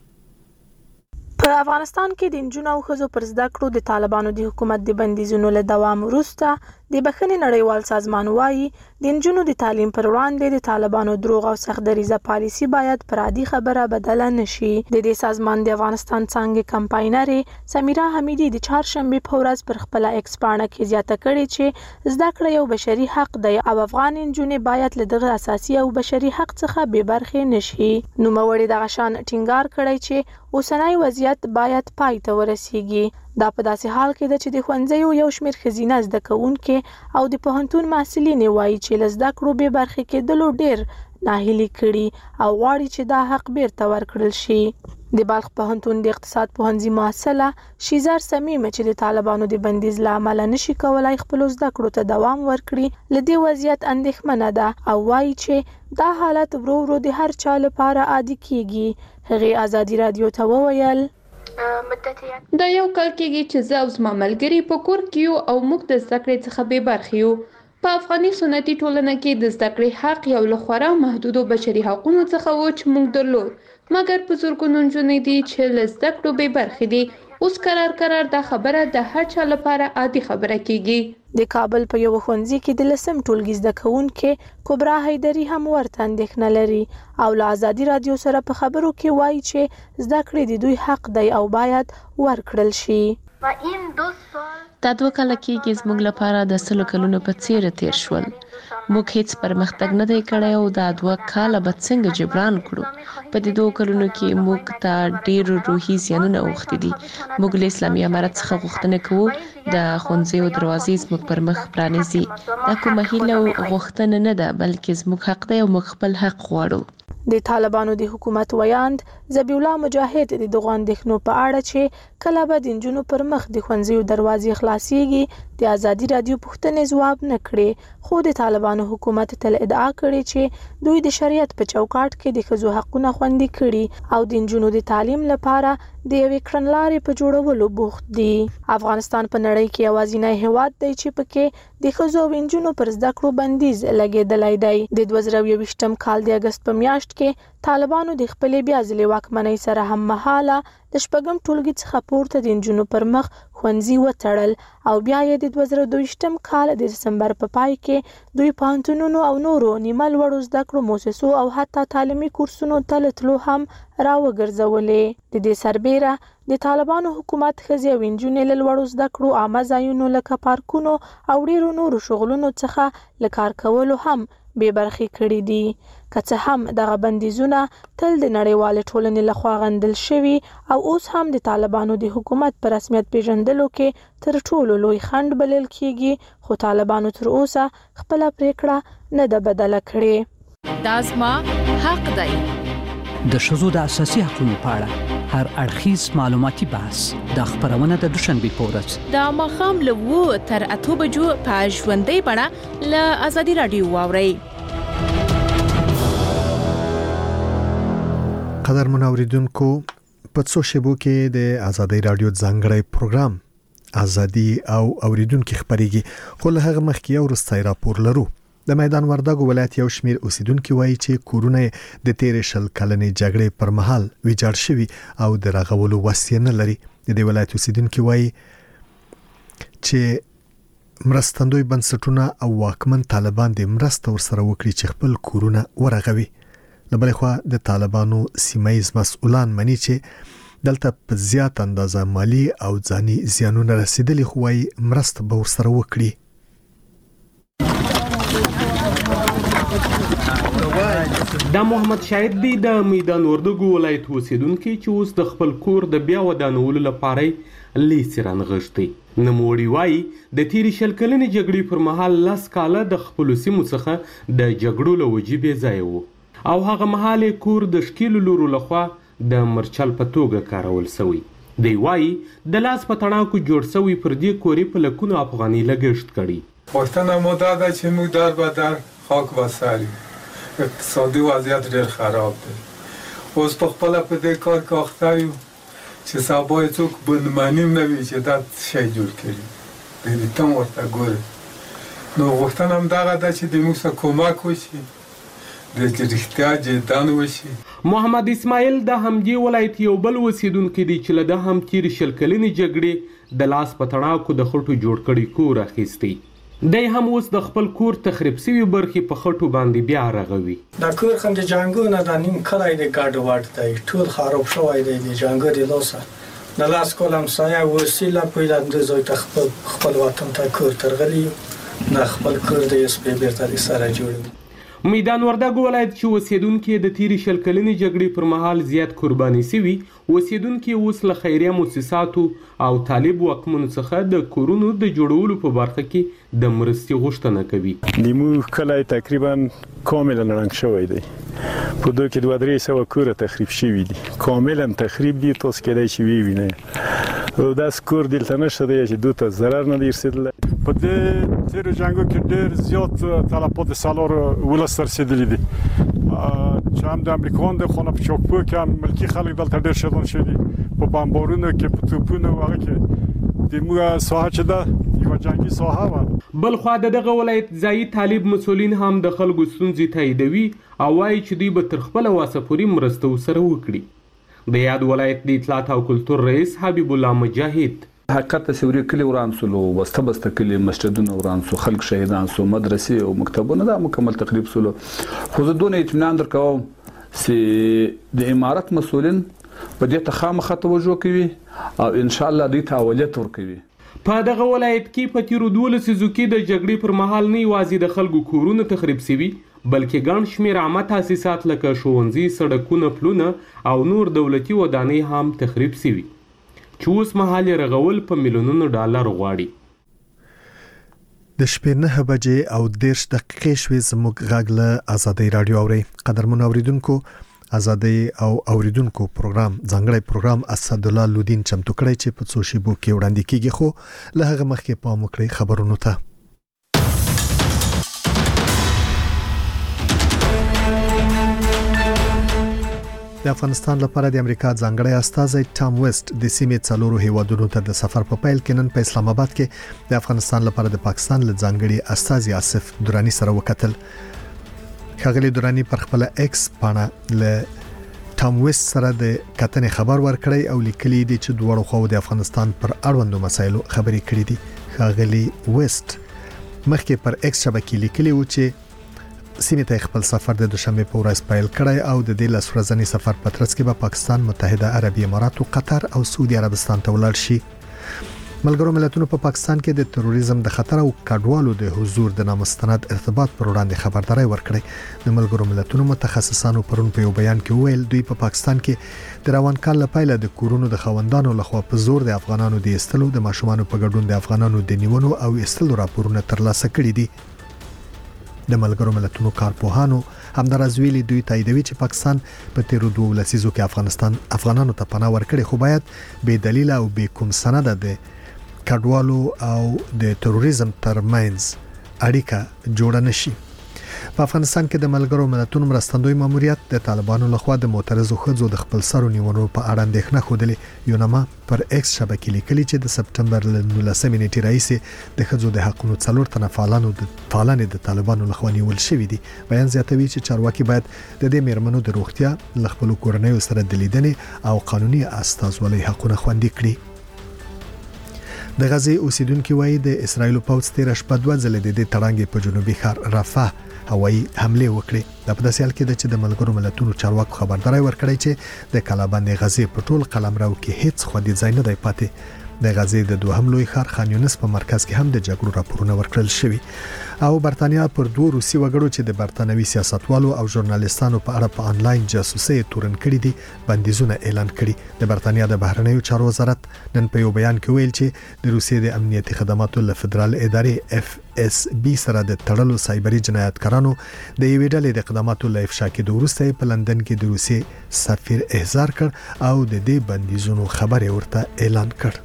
په افغانستان کې د نجونو او ښځو پر زده کړو د طالبانو د حکومت د بندیزونو له دوام وروسته د بخښنې نړیوال سازمان وایي د نجونو د تعلیم پر وړاندې د طالبانو دروغ او سخت دریزه پالیسي باید پر عادي خبره بدله نشي د دې سازمان د افغانستان څنګه کمپاینر سمیرا حمیدی د چهارشنبه په ورځ پر خپل ایکس پاڼه کې زیاته کړې چې زده کړه یو بشري حق دی او افغان نجونې باید له دغه اساسي او بشري حق څخه بې برخې نشي نو موري دغه شان ټینګار کړی چې اوسنۍ وضعیت باید پای ته ورسیږي دا په داسې حال کې ده چې د ښوونځیو یو شمېر ښځینه زده کوونکي او د پوهنتون محصلینې وایي چې له زده کړو بې برخې کېدلو ډېر ناهیلي کړي او غواړي چې دا حق بیرته ورکړل شي د بلخ پوهنتون د اقتصاد پوهنځي محصله شیزار سمیمه چې د طالبانو د بندیز له امله نشي کولای خپل زده کړو ته دوام ورکړي له دې وضعیت اندېښمنه ده او وایي چې دا حالت ورو ورو د هر چا لپاره عادي کیږي هغې ازادي رادیو ته وویل دا یو کال کېږي چې زه او زما ملګري په کور کې یو او موږ د زده کړې څخه بې برخې یو په افغاني سنتي ټولنه کې د زده کړې حق یو له خورا محدودو بشري حقونو څخه و چې موږ درلود مګر په زرګونو نجونې دي چې له زده کړو بې برخې دي اوس قرار دا خبره د هر چا لپاره عادي خبره کېږي د کابل په یو ښوونځي کې د 10 ټولګي زده کوونکې کبرا حیدري هم ورته اندېښنه لري او له ازادي رادیو سره په خبرو کې وایي چې زده کړې د دوی حق دی او باید ورکړل شي. دا 2 کاله کېږي زموږ لپاره د 100 کلونو په څیر تیر شول. موږ هیڅ پرمختګ نه دی کړی او دا 2 کاله به څنګه جبران کړو. په دې 2 کلونو کې موږ ته ډېر روحي زیانونه اوښتي دي. موږ له اسلامي امارت څخه غوښتنه کوو د ښوونځیو دروازې زموږ پر مخ پرانیزي. دا کومه هیله او غوښتنه نه ده بلکې زموږ حق دی او موږ خپل حق غواړو. د طالبانو د حکومت ویاند ذبیح الله مجاهد د دغه اندېښنو په اړه چې کله به د نجونو پر مخ د ښوونځیو دروازې خلاصيږي د ازادي رادیو پوښتنې ځواب نه کړي، خو د طالبانو حکومت تل ادعا کړې چې دوی د شریعت په چوکاټ کې د ښځو حقونه خوندي کړي او د نجونو د تعلیم لپاره د یوې کړنلارې په جوړولو بوخت دي. افغانستان په نړۍ کې یوازینی هیواد دی چې پکې د ښځو او نجونو پر زده کړو بندیز لګېدلی دی. د 2021م کال د اګست په میاشت کې طالبانو د خپلې بیا ځلې واکمنۍ سره هم مهاله د 4م ټولګي څخه پورته د نجونو پر مخ ښوونځي وتړل او بیا یې د 2022م کال د دسمبر په پای کې دوی پوهنتونونو او نورو نیمه لوړو زده کړو مؤسسو او حتی تعلیمي کورسونو ته له تلو هم راوګرځولې. د دې سربیره د طالبانو حکومت ښځې او نجونې له لوړو زده کړو عامه ځایونو لکه پارکونو او ډېرو نورو شغلونو څخه له کار کولو هم بې برخې کړي دي. که څه هم دغه بندیزونه تل د نړیوالې ټولنې لخوا غندل شوي او اوس هم د طالبانو د حکومت په رسمیت پیژندلو کې تر ټولو لوی خنډ بلل کیږي، خو طالبانو تر اوسه خپله پریکړه نه ده بدله کړې. دا زما حق دی. د ښځو د اساسي حقوقو په اړه هر اړخیز معلوماتي بحث د خبرونه د دوشنبه په ورځ د ماښام له 2 تر 8 بجو په ژوندۍ بڼه له ازادي رادیو واورئ. قدر منوریدونکو په څو شیبو کې د ازادي رادیو ځانګړی پروګرام ازادي او اوریدونکو خبريږي، خو له هغه مخکې یو وروستی راپور لرو. د میدان وردګو ولایت یو شمیر اوسیدونکو وایي چې کورونه د 13 کلنې جګړې پر مهال ویجاړ شوي او د رغولو وسیله نه لري. د دې ولایت اوسیدونکو وایي چې مرستندوی بنسټونه او واکمن طالبان د مرسته ورسره وکړي چې خپل کورونه ورغوي. لبل خو د طالبانو سیمایي مسؤلان مني چې دلته په زیات اندازه مالی او ځاني زیانونه رسیدلي، خو وايي مرسته به ورسره وکړي. دا محمد شاهد دی د میدان وردګو ولایت اوسیدونکو چې اوس د خپل کور د بیا ودانولو لپاره لیسران غشتي. نموړي وایي د 13 کلنې جګړې پر مهال 10 کاله د خپل سیمو څخه د جګړو له وجې بې ځای وو او هغه مهال کور د شکیل لورو لخوا د مرچل په توګه کارول شوی. دی وایي د لاس په تڼاکو جوړ شوی پر دې کورې په لکونو افغاني لګښت کړي. وختونه موده ده چې موږ در به در خاک وساریم. اقتصادي وضعیت ډېر خراب دی. اوس په خپل په دې کار کې اخته یو چې سبا څوک بندمنیم نه وي چې دا شی جوړ کړي. دې ته ورته ګوري. نو وختونه هم دغه ده چې د موږ سره کومک وشي. د احتیاج جدان وشي. محمد اسماعیل د همدې ولایت یو بل اوسیدونکو دی چې له د هم 13 کلنې جګړې د لاس په تڼاکو د خټو جوړ کړي کور اخیستی. دی هم اوس د خپل کور تخریب شوی برخې په خټو باندې بیا رغوي. دا کور خم د جنگو نه د نیم کلای د ګډ وړ دی، ټول خراب شوی دی. د جنگو د لاسه د لاس کولم سایه وسیله پیدا د زوی خپل وطن ته کور ترغلی نه خپل کور د اس پی بیرته سره جوړ. میدان وردګو ولایت چې اوسیدونکو د 13 کلنې جګړې پر مهال زیات قرباني شوي، اوسیدونکو اوس له خیریه مؤسساتو او طالب واکمنو څخه د کورونو د جوړولو په برخه کې د مرستې غوښتنه کوي. نیمو کلای تقریبا کاملا رنګ شوی دی. په دوی کې 200 کور تخریب شوی دي. کاملا تخریب دي، تاسو کېدای شي وینئ. او دا سکور دلته نشته دی چې دوی ته ضرر نه رسیدل. په دې تیر جنگو کې ډېر زیات طلبات سالار ولستر رسیدلي دي. چې هم د امریکایانو د خونه په چوکپو کې هم ملکی خلک دلته ډېر شدن شدي. په بمبارونو کې په توپونو هغه کې د موږ ساحه چې ده یو جنگي ساحه و. بل خو دغه ولایت ځایي طالب مسولین هم د خلکو ستونزې تاییدوي او وايي چې دوی به تر خپل واسه پورې مرسته سره وکړي. د یاد ولایت د اطلاعات او کلتور رئیس حبیب الله مجاهد حقیقت سوري کلی وران سو وسته کلی مسجدونه وران سو خلک شهیدان سو مدرسې او مکتبونه دا مکمل تقریب سو خو زه دونه اطمینان درکوم چې د امارت مسؤلین په دې ته خامخا توجه کوي او ان شاء الله دوی ته اولویت ورکوي. په دغه ولایت کې په تیرو 12 لسیزو کې د جګړې پر مهال نه یوازې د خلکو کورونه تخریب شوي بلکې ګڼ شمېر عامه تاسیسات لکه ښوونځي، سړکونه، پلونه او نور دولتي ودانۍ هم تخریب شوي چې اوس مهال یې رغول په میلیونونو ډالر غواړي. د شپې 9 بجې او 10 دقیقې شوې زموږ غږ له آزادۍ رادیو اوري. قدرمن اوریدونکو، آزادۍ او اوریدونکو پروګرام ځانګړی پروګرام اسد الله لودین چمتو کړی چې په څو شیبو کې وړاندې کیږي، خو له هغه مخکې پام وکړئ خبرونو ته. د افغانستان لپاره د امریکا ځانګړی استازی ټام ویسټ د سیمې څلورو هیوادونو ته د سفر په پیل کې نن په اسلام آباد کې د افغانستان لپاره د پاکستان له ځانګړي استازي آصف درانی سره وکتل. ښاغلي درانی پر خپل ایکس باندې له ټام ویسټ سره د کتنې خبر ورکړی او لیکلي دي چې دوه خو د افغانستان پر اړوندو مسایلو خبرې کړې دي. ښاغلي ویسټ مخکې پر ایکس شبکې لیکلي و چې سیمه ته خپل سفر د دوشنبه په ورځ پیل کړی او د دې لسورځنی سفر په ترڅ کې به پاکستان، متحده عربي امارات او قطر او سعودي عربستان ته ولاړ شي. ملګرو ملتونو په پاکستان کې د تروریزم د خطر او کډوالو د حضور د نامستند ارتباط پر وړاندې خبرداري ورکړي. د ملګرو ملتونو متخصصانو پرون په یو بیان کې ویل دوی په پاکستان کې د روان کال لپاره د کورونو د خوندانو لخوا په زور د افغانانو د استلو، د ماشومان په ګډون د افغانانو د نیونو او استلو راپورونه ترلاسه کړي دي. د ملګرو ملتونو کارپوهانو همدارز ویلي دوی تاییدوي چې پاکستان په تیرو 2 لسیزو کې افغانانو ته پناه ورکړي، خو باید بې دلیل او بې کوم سند د کډوالو او د تروریزم ترمنځ اړیکه جوړه نشي. په افغانستان کې د ملګرو ملتونو مرستندوی ماموریت د طالبانو لخوا د معترضو ښځو د خپل سرو نیولو په اړه اندېښنه خوده. یونما پر ایکس شبکې لیکلي چې د سپټمبر ل 19 نیټې راهیسې د ښځو د حقوقو 4 تنه فعالان د طالبانو لخوا نیول شوي دي. بیان زیاتوي چې چارواکي باید د دې میرمنو د روغتیا، خپل کورنۍ سره د لیدنې او قانوني استازولۍ حقوقونه خوندي کړي. د غزې اوسیدونکو وایي د اسرایل پوځ تیر شپه 2 ځله د تړانګې په جنوبي ښار رفح هوایي حمله وکړي. د په داسې حال کې چې د ملګرو ملتونو چارواکو خبرداري ورکړی چې د کلابند غزې په ټول قلمرو کې هیڅ خودي ځای نه دی پاتې. د غزې د دوهم لوی ښار خان یونس په مرکز کې هم د جګړو راپورونه ورکړل شوي او برتانیا پر 2 روسي وګړو چې د برتانوي سیاستوالو او ژورنالیستانو په اړه په انلاین جاسوسي تورن کړي دي بندیزونه اعلان کړي. د برتانیا د بهرنیو چارو وزارت نن په یو بیان کې ویل چې د روسیې د امنیتي خدماتو له فدرال ادارې FSB سره د تړلو سایبري جنایتکارانو د یوې ډلې د اقداماتو له افشا کېدو وروسته په لندن کې د روسیې سفیر احضار کړ او د دې بندیزونو خبر ورته اعلان کړ.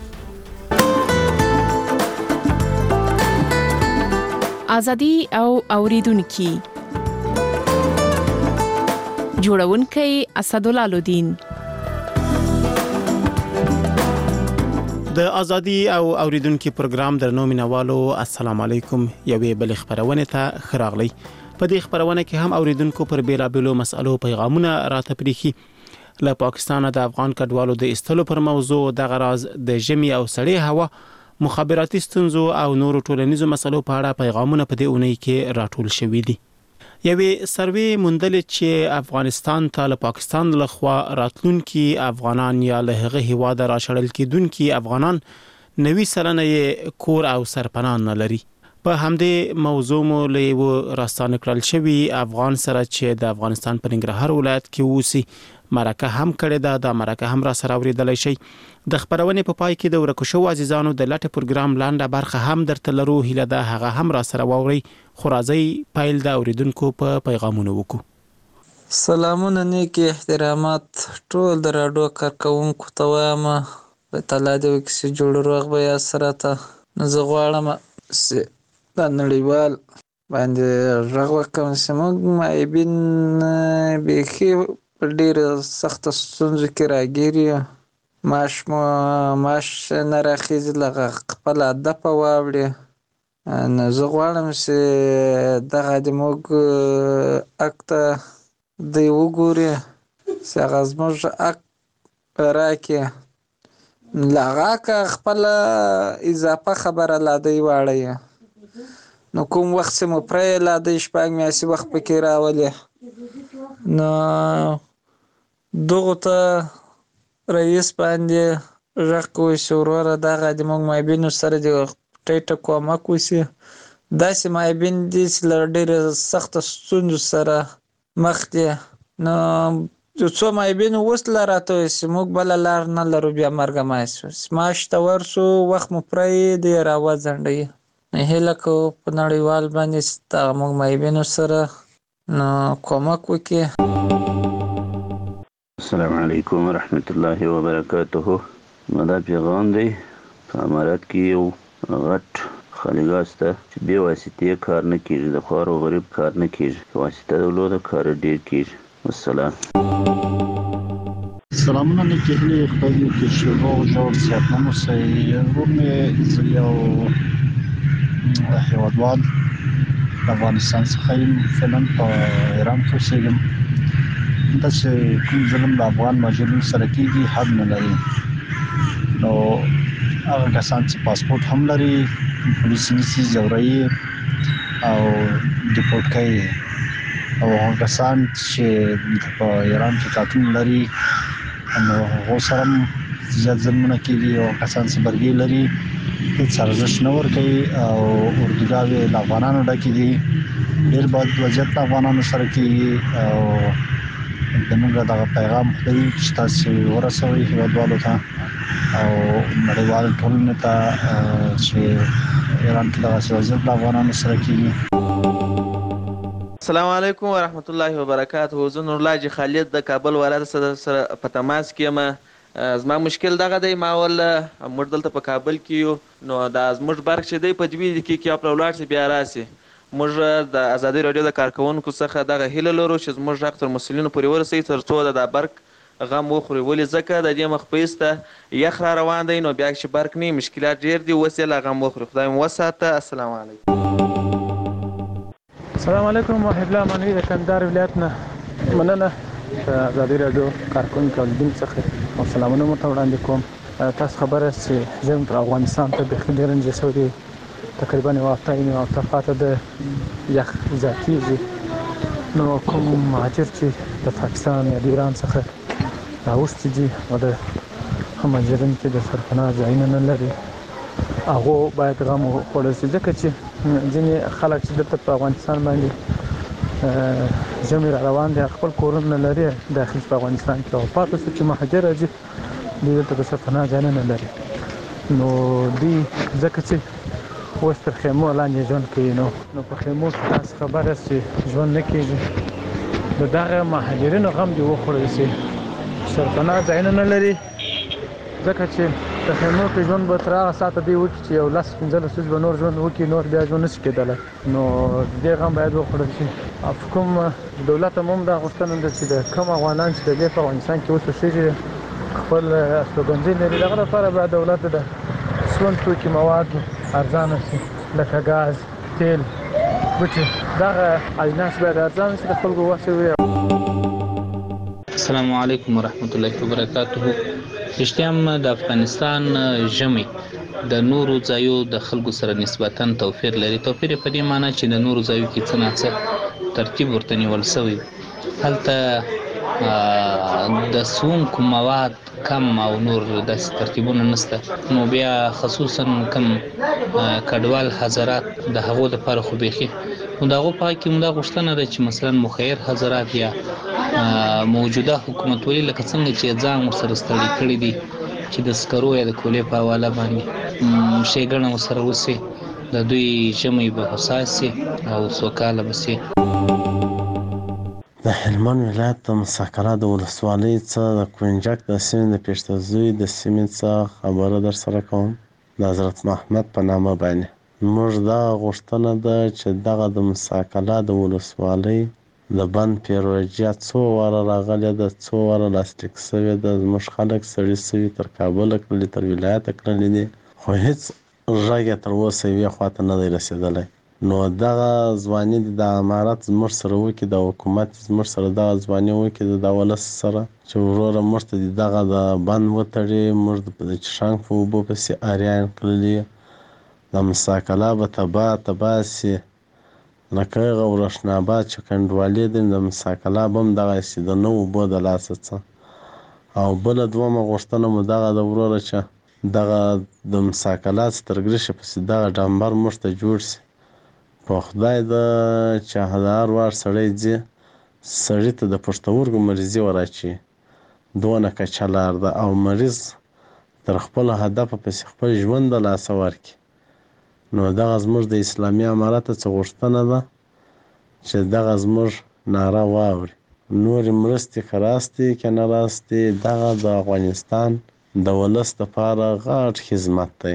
آزادي او اوریدونکو جوړونکي اسد الله لودین. د ازادي او اوریدونکو پروګرام درنو مینوالو السلام علیکم. یوې بل خبرونه ته خراغلی. په دې خبرونه کې هم اوریدونکو پر بیلابلو مسالو پیغامونه راته پریخي. له پاکستان د افغان کډوالو د استلو پر موضوع د غراز د جمی او سړې هوا، مخابراتي ستونزو او نورو ټولنیزو مسلو په اړه پیغامونه په دې اونۍ کې راټول شوي دي. یوې سروې موندل چې افغانستان ته له پاکستان لخوا راتلونکي افغانان یا له هغه هیواده راشړل کېدونکي افغانان 90% کور او سرپناه نه لري. په همدې موضوع مو له راستانه کړل شوی افغان سره چې د افغانستان په ننګرهار ولایت کې اوسي مرکه هم کړې ده. د مرکه هم را سره اوریدلای شي. د خبرونه په پای کې د ورکوشو عزیزانو د لټ پروګرام لاندې برخه هم درته لرو. هیله ده هغه هم را سره ووري. خو راځي پیل د اوریدونکو په پیغامونو وکړو. سلامونه، نیکی احترامات ټول د راډیو کارکونکو ته وایم. په تعالی دې وکړي جوړ روغ به یا سره ته زه غواړم چې د نړیوال باندې غږ وکړم چې موږ معیبین بیخي په ډېره سخته ستونزو کې راګیر یو. معاش نه راخیږي، لکه خپل هدف واوړي. نو زه غواړم چې دغه د موږ حق ته دوی وګوري چې هغه زموږ حق راکړي لغه که خپل اضافه خبره لاده واړی نو کوم وخت چې مو پرې لاده شپږ میاشتې وخت پکې راولې نو دغه ته رئیس باندې غږ کوي چې وروره دغه د موږ مایبینو سره د ټیټه کومک وشي داسې مایبین دي چې له ډېرې سخته ستونزو سره مخ دي نو یو څو مایبین اوس لا راته وایي چې موږ بله لار نه لرو بیا مرګ مایس ماش ته ورسو وخت مو پرې دی راوځنډوي هیله کوو په نړیوال باندې چې دغه موږ مایبینو سره نو کومک وکړي. السلام علیکم ورحمت الله وبرکاته. دا پیغام دی په امارات کې یو غټ خالیګاه شته چې بې واسطې کار نه کېږي د خوار و غریب کار نه کېږي واسطه درلوده کار ډېر کېږي. والسلام. سلامونه نیکهیلې خدای دې وکړي چې روغ جوړ صحتمند اوسئ. ورور مې زه یو هېوادوال د افغانستان څخه یم فعلا په ایران کې اوسېږم. داسې کوم ظلم د افغان مهاجرینو سره کېږي حد نه لري. نو هغه کسان چې پاسپورټ هم لري پولیس نیسي ځوروي او ډیپورټ کوي او هغه کسان چې په ایران کې قاتون لري نو هغو سره هم زیات ظلمونه کېږي او کسان چې برګې لري هېڅ ارزښت نه ورکوي او اردوګاوې د افغانانو ډکې دي. ډېر بد وضعیت د افغانانو سره کېږي او زموږ دغه پیغام خدای چې تاسو ورسوئ هېوادوالو ته او نړیوال ټولنې ته چې ایران کې دغسې وضعیت د افغانانو سره کېږي. السلام علیکم ورحمت الله وبرکاته. زه نورالله حاجي خالد د کابل ولایت سره په تماس کې یم. زما مشکل دغه دی ما ول موږ دلته په کابل کې یو نو دا زموږ برق چې دی په 2 دقیقې په ولاړ شي بیا راسي. موږ د ازادي راډیو د کارکونکو څخه دغه هیله لرو چې زموږ غږ تر مسؤلینو پورې ورسوي تر څو د برق غم وخوري. ولې ځکه د دې مخ په ایسته یخ را روان دی نو بیا چې برق نه مشکلات ډېر دي اوس یې لا غم وخوري. خدای مو وساته. السلام علیکم. السلام علیکم. وحید الله مانوي د کندهار ولایت نه مننه د ازادي راډیو کارکونکو لیدونکو څخه او سلامونه مو ته وړاندې کوم. تاسو خبره چې زموږ افغانستان ته بیخي ډېر رنجه شوی دی تقریبا یو هفته پاته د یخ زیاتېږي نو کوم مهاجر چې د پاکستان یا د ایران څخه راوستي دي او د مهاجرینو کې د سرپناه ځایونه نه لري هغو باید غم وخوړل شي ځکه چې ځینې خلک چې دلته په افغانستان باندې ژمی را روان دي خپل کورونه نه لري داخل په افغانستان کې او پاتې شو چې مهاجر راځي دوی دلته د سرپناه ځایونه نه لري نو دوی ځکه چې اوس تر خیمو لاندې ژوند کوي نو په خیمو کې تاسو خبره چې ژوند نه کېږي د دغه مهاجرینو غم دې وخوړل شي. سرپناه ځایونه نه لري ځکه چې د خیمو کې ژوند به تر هغه ساعته دی وکړي چې یو 10-15 ورځې به نور ژوند وکړي نور بیا ژوند نشي کېدلی نو دې غم باید وخوړل شي. کوم دولت هم دا غوښتنه ده چې د کوم افغانان چې د دې په افغانستان کې اوس اوسېږي خپل استوګنځي لري دغه لپاره باید دولت د ژوند توکي مواد ارزانه شي لکه ګاز تیل بوټي دغه اجناس باید ارزانه شي د خلکو واچوي. السلام علیکم ورحمت الله وبرکاته. رښتیا هم د افغانستان ژمی د نورو ځایو د خلکو سره نسبتا توپیر لري. توپیر په دې معنی چې د نورو ځایو کې څه نه څه ترتیب ورته نیول شوی هلته د څښونکو مواد کم او نور داسې ترتیبونه نشته نو بیا خصوصا کم کډوال حضرات د هغو دپاره خو بیخي نو د هغو په حق کې همدا غوښتنه ده چې مثلا مخیر حضرات یا موجوده حکومتولي لکه څنګه چې ځان ورسره ستړي کړي دي چې د سکرو یا د کولې په حواله باندې ښېګڼه ورسره وشي د دوی ژمی به حساس شي او سوکاله به شي. د هلمند ولایت د مساکله د ولسوالۍ څخه د کوینجک د سیمې د پېشتزوی د سیمې څخه خبره در سره کوم د حضرت محمد په نامه باندې. موږ دا غوښتنه ده چې دغه د مساکله د ولسوالۍ د بند پیروژه څو واره راغلې ده څو واره لاسلیک شوې ده زموږ خلک سړي شوي تر کابله کړلي تر ولایته کړلي دي خو هېڅ غږ یې تر اوسه یوې خواته نه دی رسېدلی نو دغه ځواني د امارت زموږ سره وکړي، د حکومت زموږ سره دغه ځواني وکړي د ولس سره، چې وروره موږ ته دغه د بند وتړي، موږ د چشانګ په اوبو پسې اریان کړلي، د مساکلا به تباه سي، لکه هغه ورشناباد چې کنډوالې دي د مساکلا به هم دغسې د نو اوبو د لاسه څه. او بله دومه غوښتنه مو دغه د وروره چې دغه د مساکلا سترګرشي پسې دغه ډمبر موږ ته جوړ سي. په خدای د چې د هر وار سړی ځي سړي ته د پښتورګو مریضي وراچي، دونه کچه لار ده، او مریض تر خپل هدفه پسې خپل ژوند د لاسه ورکړي. نو دغه زموږ د اسلامي امارت څه غوښتنه ده چې دغه زموږ ناره واوري. نورې مرستې که راستې که نه راستې، دغه د افغانستان د ولس دپاره غټ خدمت دی.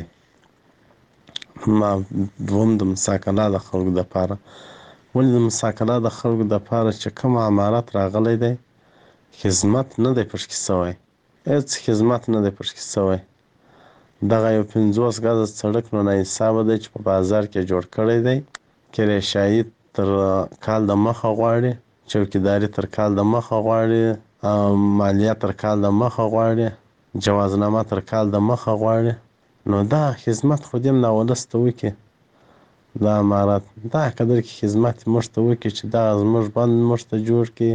دوم د مساکلا د خلکو دپاره، ولې د مساکلا د خلکو دپاره چې کوم امارت راغلی دی خدمت نه دی پشکې سوی، هېڅ خدمت نه دی پشکې سوی. دغه یو 50 ګزه سړک نو ناحسابه دی چې په بازار کې جوړ کړی دی، کرایشایي تر کال د مخه غواړي، چوکیداري تر کال د مخه غواړي، مالیه تر کال د مخه غواړي، جوازنامه تر کال د مخه غواړي. نو دا خدمت خو دې هم دا ولس ته وکړي، دا امارت دا قدر کې خدمت موږ ته وکړي چې دغه زموږ بند موږ ته جوړ کړي.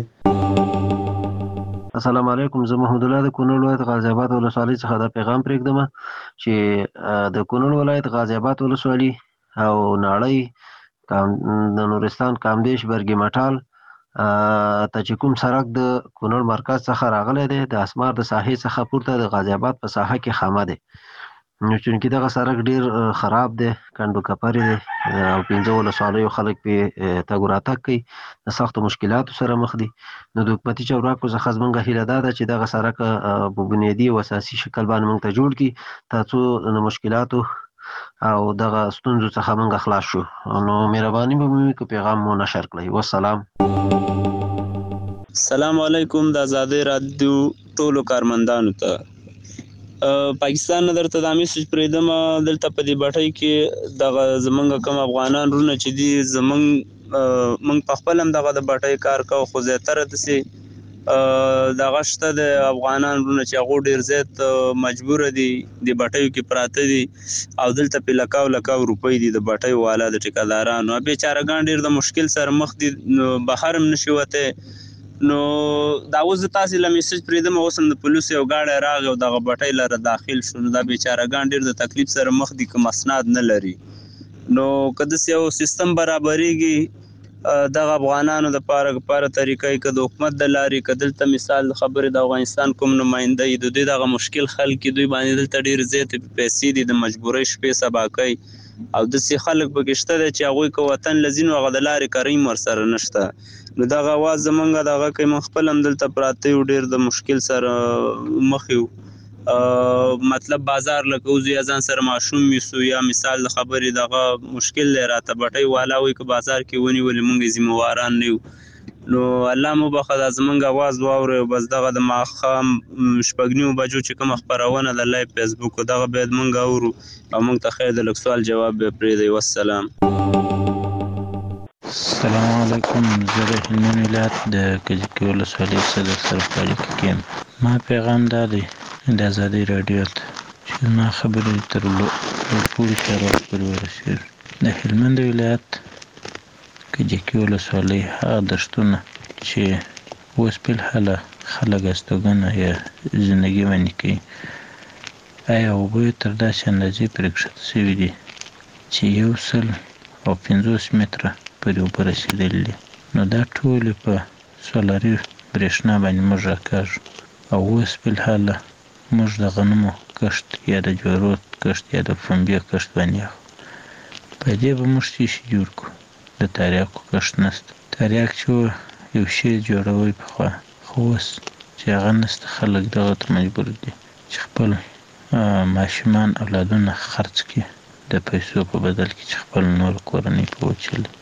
السلام علیکم، زه محمد الله د کونړ ولایت غازی آباد ولسوالۍ څخه دا پیغام پرېږدم چې د کونړ ولایت غازی آباد ولسوالي او ناړۍ د نورستان کامدیش برګي مټال ته چې کوم سړک د کونړ مرکز څخه راغلی دی، د اسمار د ساحې څخه پورته د غازی آباد په ساحه کې خامه دی. نو چونکې دغه سړک ډیر خراب دی، کنډو کپرې دی او 15 ولسوالیو خلک پې تګ راتګ کوي، د سختو مشکلاتو سره مخ دي. نو د حکومتي چارواکو څخه زموږ هیله دا ده چې دغه سړک په بنیادي او اساسي شکل باندې موږ ته جوړ کړي، تر څو د مشکلاتو او دغه ستونزو څخه موږ خلاص شو. نو مهرباني به مو وکړئ پیغام مو نشر کړئ. والسلام. السلام علیکم د آزادۍ رادیو ټولو کارمندانو ته. پاکستان نه درته دا میسج پرېږدم، دلته په دې بټۍ کې دغه زمونږ کوم افغانان وروڼه چې دي، موږ په خپل هم دغه د بټۍ کار کوو، خو زیاتره داسې دغه شته د افغانان وروڼه چې هغو ډېر زیات مجبوره دي د بټیو کې پراته دي او دلته پې لکاو روپۍ دي د بټیو والا د ټیکادارانو. بیچارهګان ډېر د مشکل سره مخ دي، بهر هم نشي وتی. نو دا اوس تاسې له میسج پرېږدم، اوس هم د پولیسو یو ګاډی راغی او دغه بټۍ لره داخل شو. نو دا بیچارهګان ډېر د تکلیف سره مخ دي که مسناد نه لري. نو که داسې یو سیستم برابریږي دغه افغانانو دپاره طریقه که د حکومت د لارې، که دلته مثال د خبرې د افغانستان کوم نماینده یي، د دوی دغه مشکل حل کړي، دوی باندې دلته ډېرې زیاتې پیسې دي، د مجبورۍ شپې سبا کوي او داسې خلک پکې شته دی چې هغوی که وطن له ځي نو هغه د لارې کریم ورسره نشته. نو دغه اواز زمونږ دغه کوي، موږ خپل هم دلته پراته یو، ډېر د مشکل سره مخ یو. مطلب بازار لکه وځو یا ځان سره ماشوم یوسو، یا مثال د خبرې دغه مشکل دی راته بټۍ والا وایي که بازار کې ونیولې موږ یې ذمهواران نه یو. نو الله مو بخښه دا زمونږ اواز واورئ او بس دغه د ماښام 6:30 بجو چې کومه خپرونه ده لایو فیسبوک دغه باید موږ اورو او موږ ته خیر د لږ سوال جواب به پرېږدئ. والسلام. السلام علیکم، زه د هلمند ولایت د کجکي ولسوالۍ څخه در سره په اړیکه کې یم. ما پیغام دا دی د ازادۍ راډیو ته چې زما خبرې تر لوړپوړي چارواکو پورې ورسېږي. د هلمند ولایت کجکي ولسوالۍ هغه دښتونه چې اوس فلحاله خلک استوګنه یا زندګي باندې کوي، آیا اوبه یې تر داسې اندازې پرې کښته شوي دي چې 150 متره پورې اوبه رسېدلي دي. نو دا ټولې په سولري برېښنا باندې موږ راکاږو او اوس فلحاله موږ د غنمو کښت یا د جوارو کښت یا د پنبې کښت باندې اخلو. په دې به موږ څه شي جوړ کړو؟ د تریاکو کښت نشته. تریاک چې یو شی جوړوي پخوا، خو اوس چې هغه نشته، خلک دغه ته مجبور دي چې خپل ماشومان اولادونه خرڅ کړي د پیسو په بدل کې چې خپل نور کورنۍ په وچلي.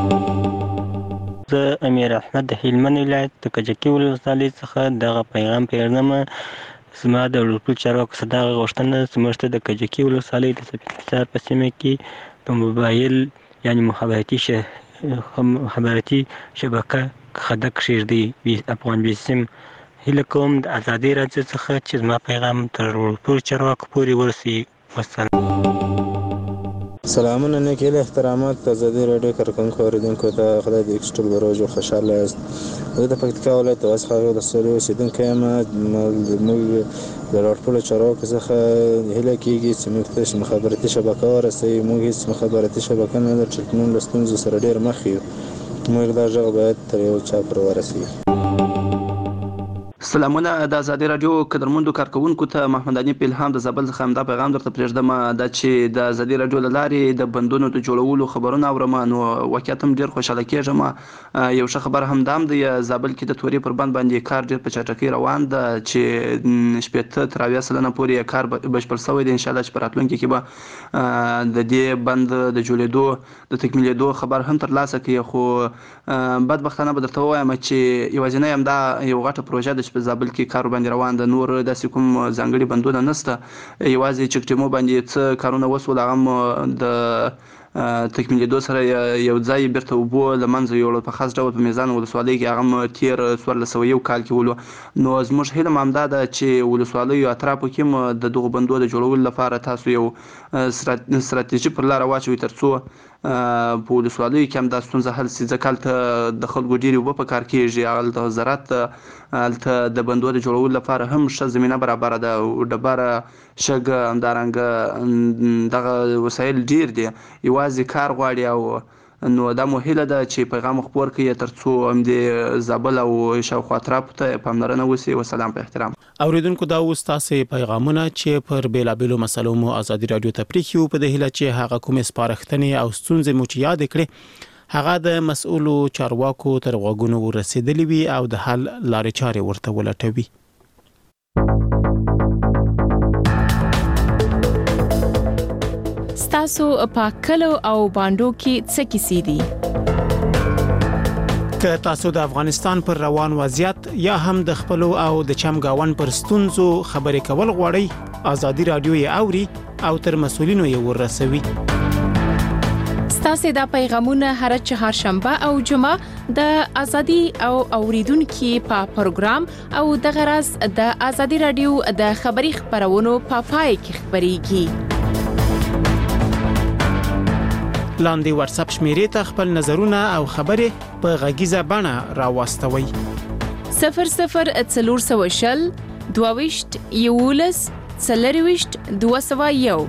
زه امیر احمد د هلمند ولایت د کجکي ولسوالۍ څخه دغه پیغام پرېږدم. زما د ټول چارواکو څخه دغه غوښتنه ده چې موږ ته د کجکي ولسوالۍ د سپین حصار په سیمه کې په موبایل یعنی مخابراتي شبکه خدک شیردي افغان بیسیم هیله کوم د ازادي راډیو څخه چې زما پیغام تر ټولو چارواکو پورې ورسي. والسلام. سلامونه نیک هیله احترامات ازادي راډیو کارکونکو اوریدونکو ته خدای دې ایکسټل بروج او خوشاله یاست. زه د پکتیکا ولایت واسخه ولسوالۍ اوسیدونکی یم. موږ د راډیو چارواکو څخه هیله کیږي چې موږ ته مخابراتي شبکه ورسوي. موږ هیڅ مخابراتي شبکه نه لرو چې موږ له ستونزو سره ډېر مخ یو. موږ دا غږ باید تر یو چا پورې ورسوي. سلامونه د ازادي راډیو قدرمندو کارکونکو ته محمد علي پیلهام د زابل څخه همدا پیغام درته پرېږدم دا چې د ازادي راډیو له لارې د بندونو د جوړولو خبرونه اورم نو واقعیت هم ډېر خوشاله کېږم. یو ښه خبر هم دا هم دی زابل کې د تورې پر بند باندې کار ډېر په چټکۍ روان ده چې 80 تر 90 سلنه پورې کار بشپړ شوی دی. انشاءالله چې په راتلونکي کې به د دې بند د جوړېدو د تکمیلېدو خبر هم ترلاسه کړي. خو بدبختانه به درته ووایم چې یوازینی همدا یو غټه پروژه ده چې په زابل کې کار باندې روان ده. نور داسې کوم ځانګړي بندونه نشته. یوازې چک ډیمو باندې څه کارونه وسول هغه د تکمیلېدو سره یو ځای بیرته اوبو له منځه یوړل په خاص ډول په میزان ولسوالۍ کې هغه تیر 1401 کال کې ولو. نو زموږ هیله همدا ده چې ولسوالیو اطرافو کې د دغو بندو د جوړولو لپاره تاسو یو ستراتیژي پر لاره واچوئ ترڅو په ولسوالیو کې هم دا ستونزه حل شي. ځکه هلته د خلکو ډېرې اوبه په کار کېږي. هلته زراعت هلته د بندو د جوړولو لپاره هم ښه زمینه برابره ده. ډبره شګه همدارنګه دغه وسایل ډېر دي یوازې کار غواړي. او نو دا مو هیله ده چې پیغام خپور کړئ ترڅو همدې زابل او شاوخوا اطرافو ته پاملرنه وشي. وسلام په احترام. اوریدونکو دا اوس تاسو پیغامونه چې پر بیلابېلو مسلو مو ازادي راډیو ته پریښیو په دې هیله چې هغه کومې سپارښتنې او ستونزې مو چې یاد کړئ هغه د مسؤلو چارواکو تر غوږونو ورسېدلې وي او د حل لارې چارې ورته ولټوي. تاسو په کلو او باندو کې څه کیسې دي؟ که تاسو د افغانستان پر روان وضعیت یا هم د خپلو او د چمګاون پر ستونزو خبرې کول غواړئ ازادي راډیو یې اوري او تر مسؤلینو یې ورسوي. ستاسو دا پیغامونه هر چهارشنبه او جمعه د ازادي او اوریدونکو په پروګرام او د غرض د ازادي راډیو د خبري خبرونو په پای کې خبريږي. لاندې واتس اپ شمیرې ته خپل نظرونه او خبرې په غږیزه بڼه راوستوي. 0040 22 یولس 40 201.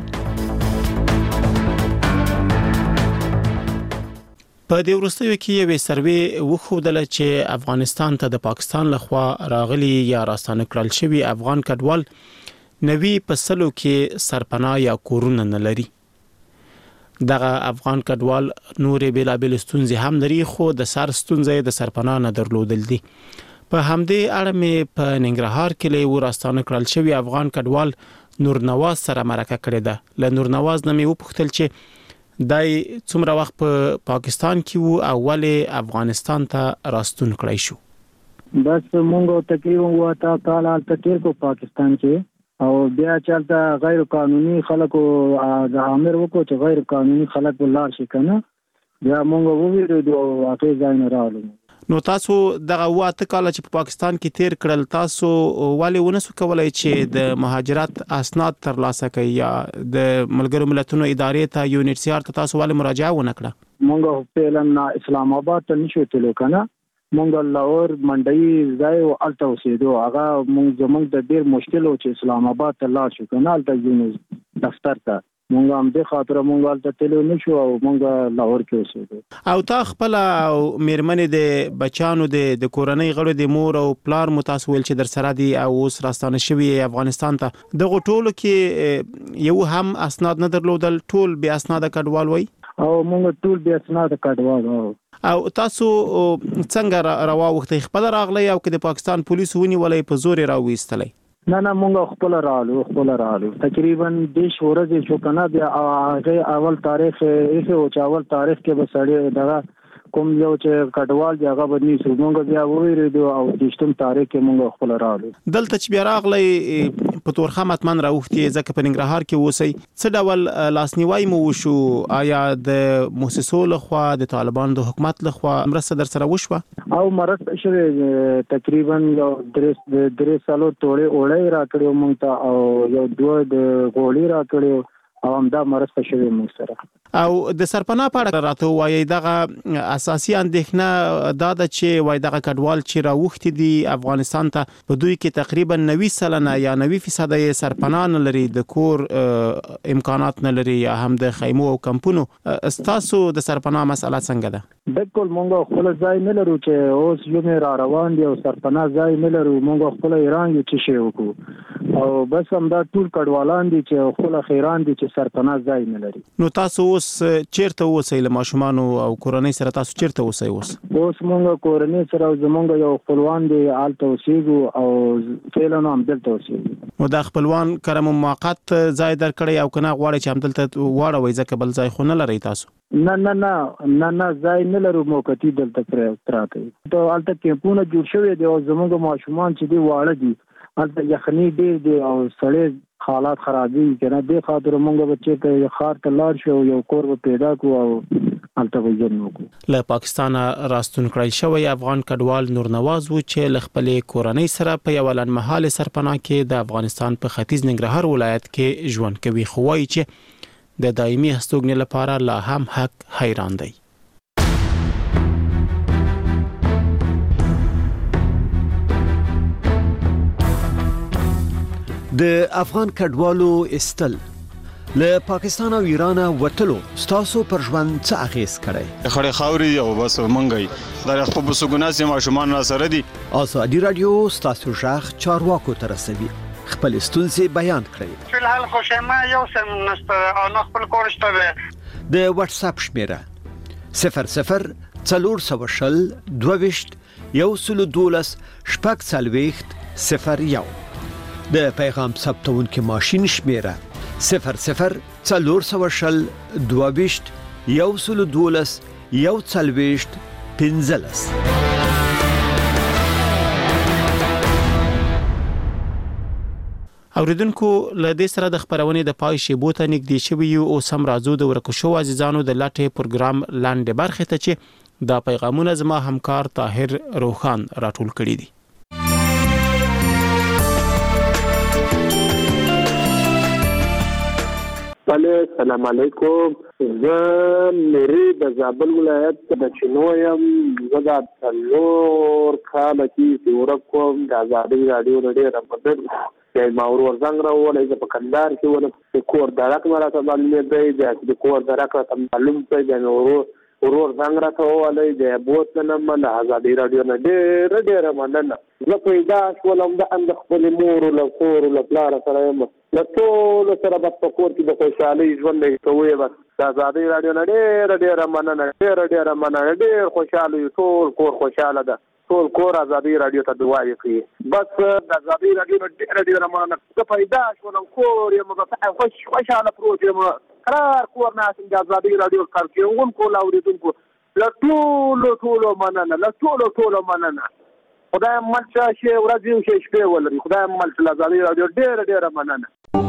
په دې وروستیو کې یو سروې وښودل چې افغانستان ته د پاکستان لخوا راغلي یا راستانه کړل شوی افغان کډوال 90% کې سرپناه یا کورونه نه لري. دغه افغان کډوال نورې بیلابېل ستونزې هم لري خو د سر ستونزې د سرپناه نه درلودل دي. په همدې اړه مې په ننګرهار کې له ورستانه کړل شوی افغان کډوال نورنواز سره مرکه کړې ده. له نورنواز نه مې وپوښتل چې دای څومره وخت په پاکستان کې وو او ولې افغانستان ته راستون کړی شو. بس مونږ تقریبا واته کال تیر کو پاکستان کې او بیا چلته غیر قانوني خلکو د امر وکړو چې غیر قانوني خلک ولار شي کنه بیا مونږ وویریدو او هغه ځای نه راغلو. نو تاسو دغه واته کال چې په پاکستان کې تیر کړل تاسو والي ونسو کولای چې د مهاجرت اسناد ترلاسه کړئ یا د ملګرو ملتونو ادارې ته UNHCR ته تاسو والي مراجعه ونکړه؟ مونږ په اسلام آباد ته نشو تلو کنه مونږ لاهور منډي ځای او الته اوسېدو هغه مونږ د ډیر مشکل او چې اسلام آباد ته لاړ شو کنه الته یونس دفتر ته مونږ هم د خاطر مونږ الته تلو نشو او مونږ لاهور کې اوسېدو. او تا خپل او میرمنې د بچانو د کورنۍ غړو د مور او پلار متاسول چې در سره دي او اوس راستانه شوی افغانستان ته دغه ټولو کې یو هم اسناد نه درلودل ټول بیا اسناد کډوال وای او مونږ ټول بیا اسناد کډوال او تاسو څنګه راوخته خپل راغلی او کې د پاکستان پولیسو ونیولې په زور راوېستلې؟ نه مونږ خپل راغلو تقریبا 10 ورځې شو کنه بیا هغه اول تاریخ یې او اول تاریخ کې به سړی دغه کوم یو چې کډوال دی هغه باندې څنګه بیا وېریدو او د شتم تاریخ کې موږ خپل راغلو. دلته چې بیا راغلی په تورخه متمن راوختي ځکه په ننګرهار کې اوسئ، څه ډول لاسنیوي مو وشو؟ آیا د مؤسسو لخوا د طالبانو د حکومت لخوا مرسته در سره وشوه؟ او مرسته شوه تقریبا یو 3 سالو توړې اوړې راکړو موږ ته او یو 2 د غوړي راکړو او همدا مرسته شوه موږ سره. او د سرپناه په اړه راته وایي دغه اساسي اندېښنه دا ده چې وایي دغه کډوال چې راوختي دي افغانستان ته په دوی کې تقریبا 90% یا 90% یې سرپناه نه لري، د کور امکانات نه لري یا هم د خیمو او کمپونو. استاسو د سرپناه مسله څنګه ده؟ بالکل موږ خپل ځای نه لرو چې اوس یو را روان دي او سرپناه ځای نه لرو. موږ خپل ایران یو چې شی وکړو او بس همدا ټول کډوالان دي چې خپل خیران دي چې سرپناه ځای نه لري. نو تاسو اوس چیرته اوسئ؟ له ماشومان او کورنۍ سره تاسو چیرته اوسئ اوس؟ اوس موږ کورنۍ سره زمونږ یو خپلوان دی آلته اوسېږو او فعلا هم دلته اوسېږو. نو دا خپلوان کرم موقت ځای درکړی او کنه غواړي چې هم دلته واړوي ځکه بل ځای خو نه لري تاسو؟ نه ځای نه لرو، موقتی دلته پراته ته آلته کیمپونه جوړ شوی دی او زمونږ ماشومان چې دی واړه دي آلته یخني ډیر دی او سړی حالات خرابي کنه د خاطر مونږ بچی ته خار ته لاړ شو یو کور پیدا کو او الته وځنو کو. له پاکستان راستون کړی شوی افغان کډوال نور نواز و چې ل خپل کورنۍ سره په یو لنمحال سرپناه کې د افغانستان په ختیځ ننګرهار ولایت کې ژوند کوي، خو وایي چې د دایمي هستوګنې لپاره لا هم حق حیران دی. د افغان کډوالو استل له پاکستان او ایران وټلو ستاسو پر ژوند څه اغیز کړي؟ خړې خاوري او بس منګي دا خپل بسګوناسي ماشومان را سره دي. ازادي رادیو ستاسو ژغ چارواکو ته رسوي، خپل ستونزې بیان کړئ. فلحال خوشما یو سم نست او نه خپل کورشته د واتس اپ شمیره 00 420 22 00 د پیغام ثبتونکو ماشین شمیره 00 420 22 00 15. اوریدونکو له دې سره د خبرونې د پای شیبو ته نږدې شوي او سم راځو د ورکشو عزیزانو د لاټه پروګرام لاندې برخه ته چې دا پیغامونه زما همکار طاهر روخان راټول کړي دي. السلام علیکم. زه مری د زابل ولایت د چنویم زګا څلور کال کې ورکوم د آزادۍ رادیو ډېر مدد چې ماور ورزنګ راولې په کندهار کې ونه کور درک مراته باندې دی د کور درک معلوم دی د ورور څنګه راټولې د بوتنه من آزادۍ رادیو نه ډېر مننه. زه پیدا شولم د اند خپل مور له کور له پلار سره له ټول سره په کور کې د خوشحالي ژوند کوي. بس د آزادۍ رادیو نه ډېر مننه، ډېر خوشاله ټول کور خوشاله ده، ټول کور آزادۍ رادیو ته دعا کوي. بس د آزادۍ رادیو ډېر مننه. زه پیدا شولم کور یم خوشاله پروت یم قرار کور نه د آزادۍ رادیو کارکونکو لاوریدونکو له ټول مننه، له ټول مننه. خدای مل شي ورځي او شپې ولري. خدای مل له آزادۍ رادیو ډېر مننه.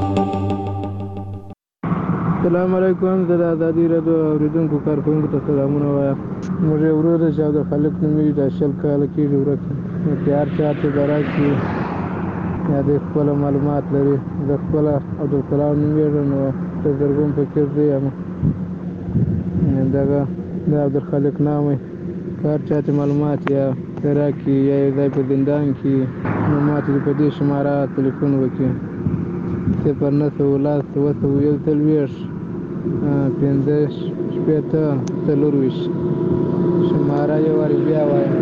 السلام علیکم. د آزادۍ رادیو اوریدونکو کارکونکو ته سلامونه وایم. موږ ورور چې د خلک نومې د شل کال کې ورکه تیار چاته درکې یا د خپل معلومات لري. د خپل عبدالسلام نومېږم ته درګوم فکر دی یم دغه د عبدالخالق نامې کار چاته معلومات یا راکړي یا یو ځای په زندان کې نو ماته په دې شماره تلیفون وکړي 0911 شماره یو وارې بیا وایم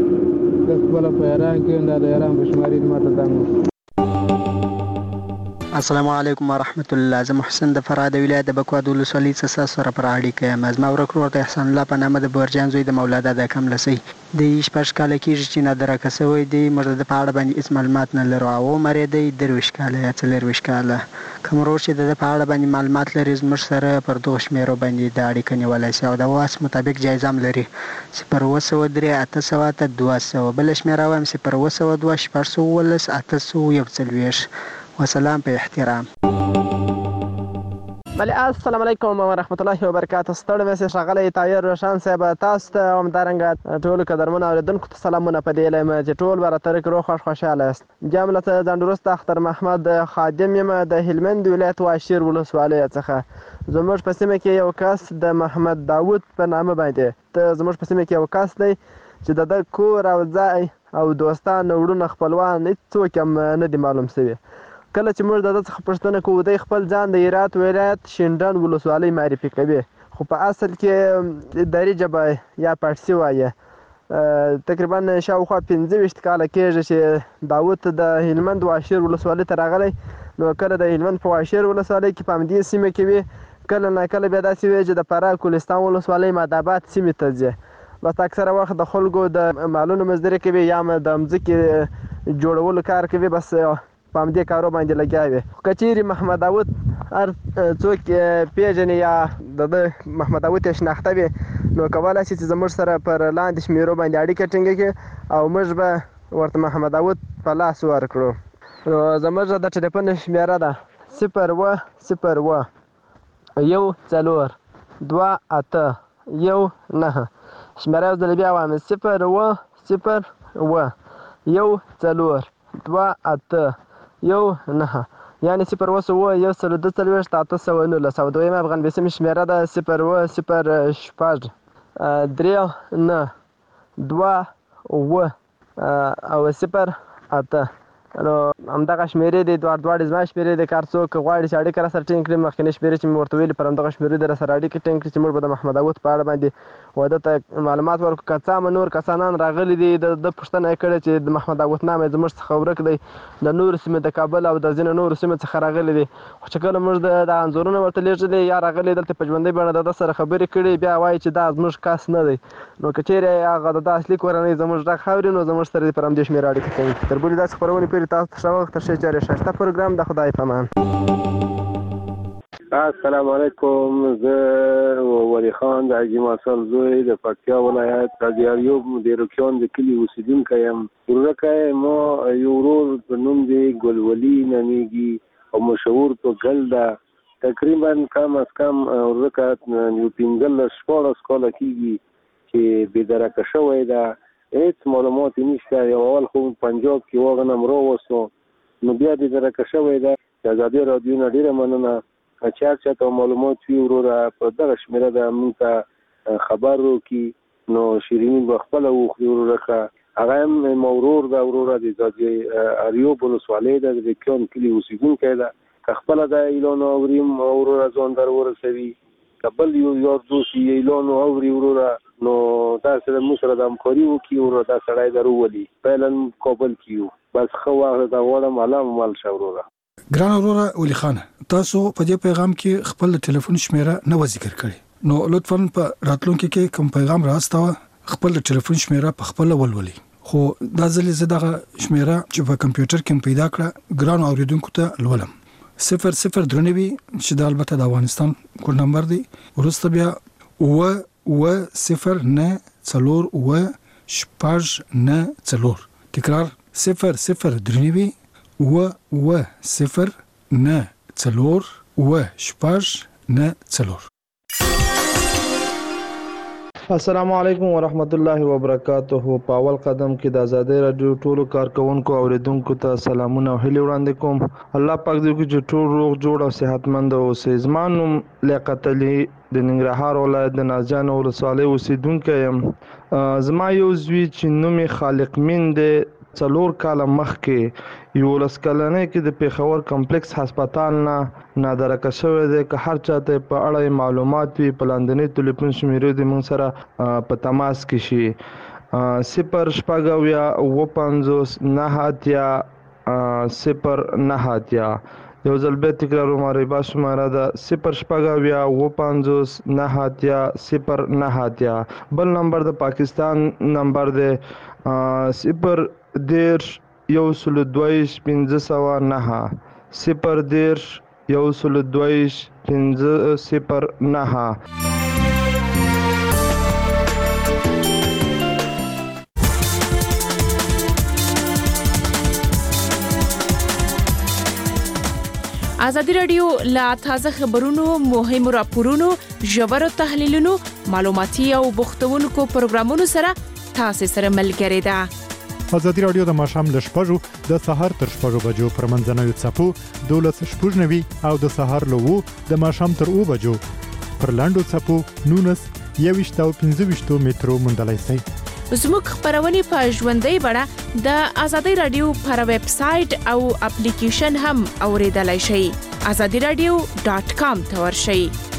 0911 د خپل په ایران کې د ایران په شماري ماته دامو. السلام علیکم ورحمت الله. زه محسن د فراه د ولایت د بکواد ولسوالۍ څخه سره پر اړیکه یم. زما ورک ورور د احسان الله په نامه د بورجان زوی د مولادا د کملسۍ د 16 کاله کېږي چې نادرکه شوی دی. موږ د په اړه باندې هېڅ معلومات نه لرو. او عمر یې دی 23 کاله یا 24 کاله. کوم ورور چې د په اړه باندې معلومات لري زموږ سره پر دغه شمیرو باندې د اړیکه نیولی شي او د واس مطابق جایزه هم لري 0 803 200. بله شمیره وایم 0 200 611 841. وسلام په احترام. بله السلام علیکم ورحمت الله وبرکاته. ستړی مې سه ښاغلی طاهر روشن صاحب تاسو ته همدارنګه ټولو قدرمنو اورېدونکو ته سلامونه په دې لایم چې ټول به راته روغ خوښ خوشحاله یاست. جمله ځانډروست اختر محمد خادم یم د هلمند ولایت واشیر ولسوالۍ څخه. زموږ په سیمه کې یو کس د محمد داود په نامه باندې زموږ په سیمه کې یو کس دی چې د کور او ځای او دوستان وروڼه خپلوان هېڅوک هم نه دي معلوم شوي. کله چې موږ د ده څخه پوښتنه کوو دی خپل ځان د هرات ولایت شینډن ولسوالۍ معرفي کوي خو په اصل کې دري ژبه یا پارسي وایي. تقریبا شاوخوا 25 کاله کېږي چې داود د هلمند واشیر ولسوالۍ ته راغلی. نو کله د هلمند په واشیر ولسوالۍ کې په همدې سیمه کې وي کله نه کله بیا داسې وي چې د فراه کولستان ولسوالۍ ماداباد سیمې ته ځي. بس اکثره وخت د خلکو د مالونو مزدوري کوي یا د مځکې جوړولو کار کوي. بس په همدې کارو باندې لګیا وي. که چیرې محمد داود هر څوک پیژني یا د محمد داود یې شناخته وي نو کولی شي چې زموږ سره پر لاندې شمیرو باندې اړیکه ټینګه کړي او موږ به ورته محمد داود په لاس ورکړو. نو زموږ د ټلیفون شمیره ده 0 0 1 4 2 8 1 9. شمیره یو ځل بیا وایم 0 0 1 4 2 8 1 9 یعنې 0 1 2 819. او دویم افغان بیسیم شمیره ده 0 0 6 3 9 2 او 0 8. نو همدغه شمیرې دي دواړې زما شمیرې دي. که هر څوک غواړي چې اړیکه راسره ټینګ کړي مخکینۍ شمیرې چې مې ورته ویلي پر همدغه شمیرې دې راسره اړیکه ټینګ کړي چې موږ به د محمد داود په اړه باندې واده ته معلومات ورکړو. که څه هم نور کسانان راغلي دي د پوښتنه یې کړې چې د محمد داود نام یې زموږ څخه ورک دی د نورو سیمې د کابل او د ځینو نورو سیمو څخه راغلي دي. خو چې کله موږ د انځورونه ورته لیږلي یا راغلي دلته په ژوندۍ بڼه د ده سره خبرې کړي بیا وایي چې دا زموږ کس نه دی. نو که چیرې هغه د ده اصلي کورنۍ زموږ غږ اوري نو زموږ سره دې پر همدې شمېره اړیکه کوي. تر بلې داسې خپرونې پورې تاسو ته ښه وخت. تر ښې چارې ښایسته پروګرام د خدای په امان. السلام علیکم. زه ولی خان د حاجي مارسل زوی د پکتیا ولایت د دیاریوب د روکیان د کلي اوسیدونکی یم. ورورکی ما یو ورور په نوم دی ګلولي نومیږي او مشهور په ګل ده. تقریبا کم از کم ورورکی یو 15-14 کاله کېږي چې بېدرکه شوی ده. هېڅ معلومات یې نشته. یو اول خو پنجاب کې واغنم راوستو نو بیا بېدرکه شوی ده. د ازادي راډیو نه ډېره مننه چې هر چا ته معلومات وي وروره په دغه شمېره ده موږ ته خبر وکړي. نو شیریني به خپله وخوري ورورکه. هغه هم زما ورور ده. وروره د ازادي راډیو ولسوالۍ ده د روکیان کلي اوسېدونکی ده. که خپله دا اعلان اوریم وروره ځان در ورسوي. که بل یو یار دوست یې اعلان اوري وروره نو دا سره موږ سره د همکاري وکړي وروره دا سړی در وولي. فعلا کابل کې یو. بس ښه وخت ته غواړم. الله مو مل شه وروره. ګران وروره ولی خان تاسو په دې پیغام کې خپل ټلیفون شمیره نه ذکر کړی نو لطفاً په راتلونکي کې کوم پیغام راستوه خپل ټلیفون شمیره په خپل ولولي. خو دا ځلې زه دغه شمیره چې په کمپیوټر کې پیدا کړه ګران اوریدونکو ته لولم 0093 چې د البته د افغانستان کوډ نمبر دی. ورسته بیا و 0 تکرار 0093 السلام علیکم ورحمت الله وبرکاته. په اول قدم کې د آزادۍ رادیو ټولو کارکونکو اوریدونکو ته سلامونه او هیلې وړاندې کوم. الله پاک دې وکړي چې ټول روغ جوړ او صحتمند اوسئ. زما نوم لیاقت علي د ننګرهار ولایت د نازجان ولسوالۍ اوسیدونکی یم. زما یو زوی چې نوم یې خالق مین دی 4 کاله مخکې 11 کلنۍ کې د پېښور کمپلیکس هسپتال نه نادرکه شوی دی. که هر چاته په اړه معلومات وي په لاندنۍ ټلیفون شمیرې دې موږ سره په تماس کې شي 0 9 0 9 یو ځل بیا تکراروم رایبا شماره ده 0 بل نمبر د پاکستان نمبر ده 0 102 509 0 102 509. ازادي رادیو لا تازه خبرونو، مهم راپورونو، ژور تحلیلونو، معلوماتي او بوختونکو پروګرامونو سره تاسو سره ملګری ده. ازادي رادیو د ماښام ل 6:00 د سحر تر 6:00 بجو پر منځنوي څپو 12:90 او د سحر له 2 د ماښام تر 2 بجو پر لاندو څپو 19 21 او 25 مترو مندلای شي. زموږ خبرونه په ژوندۍ بڼه د ازادي رادیو پر ویب سټ او اپلیکیشن هم اوریدلای شئ. azadiradio.com ته ورشئ.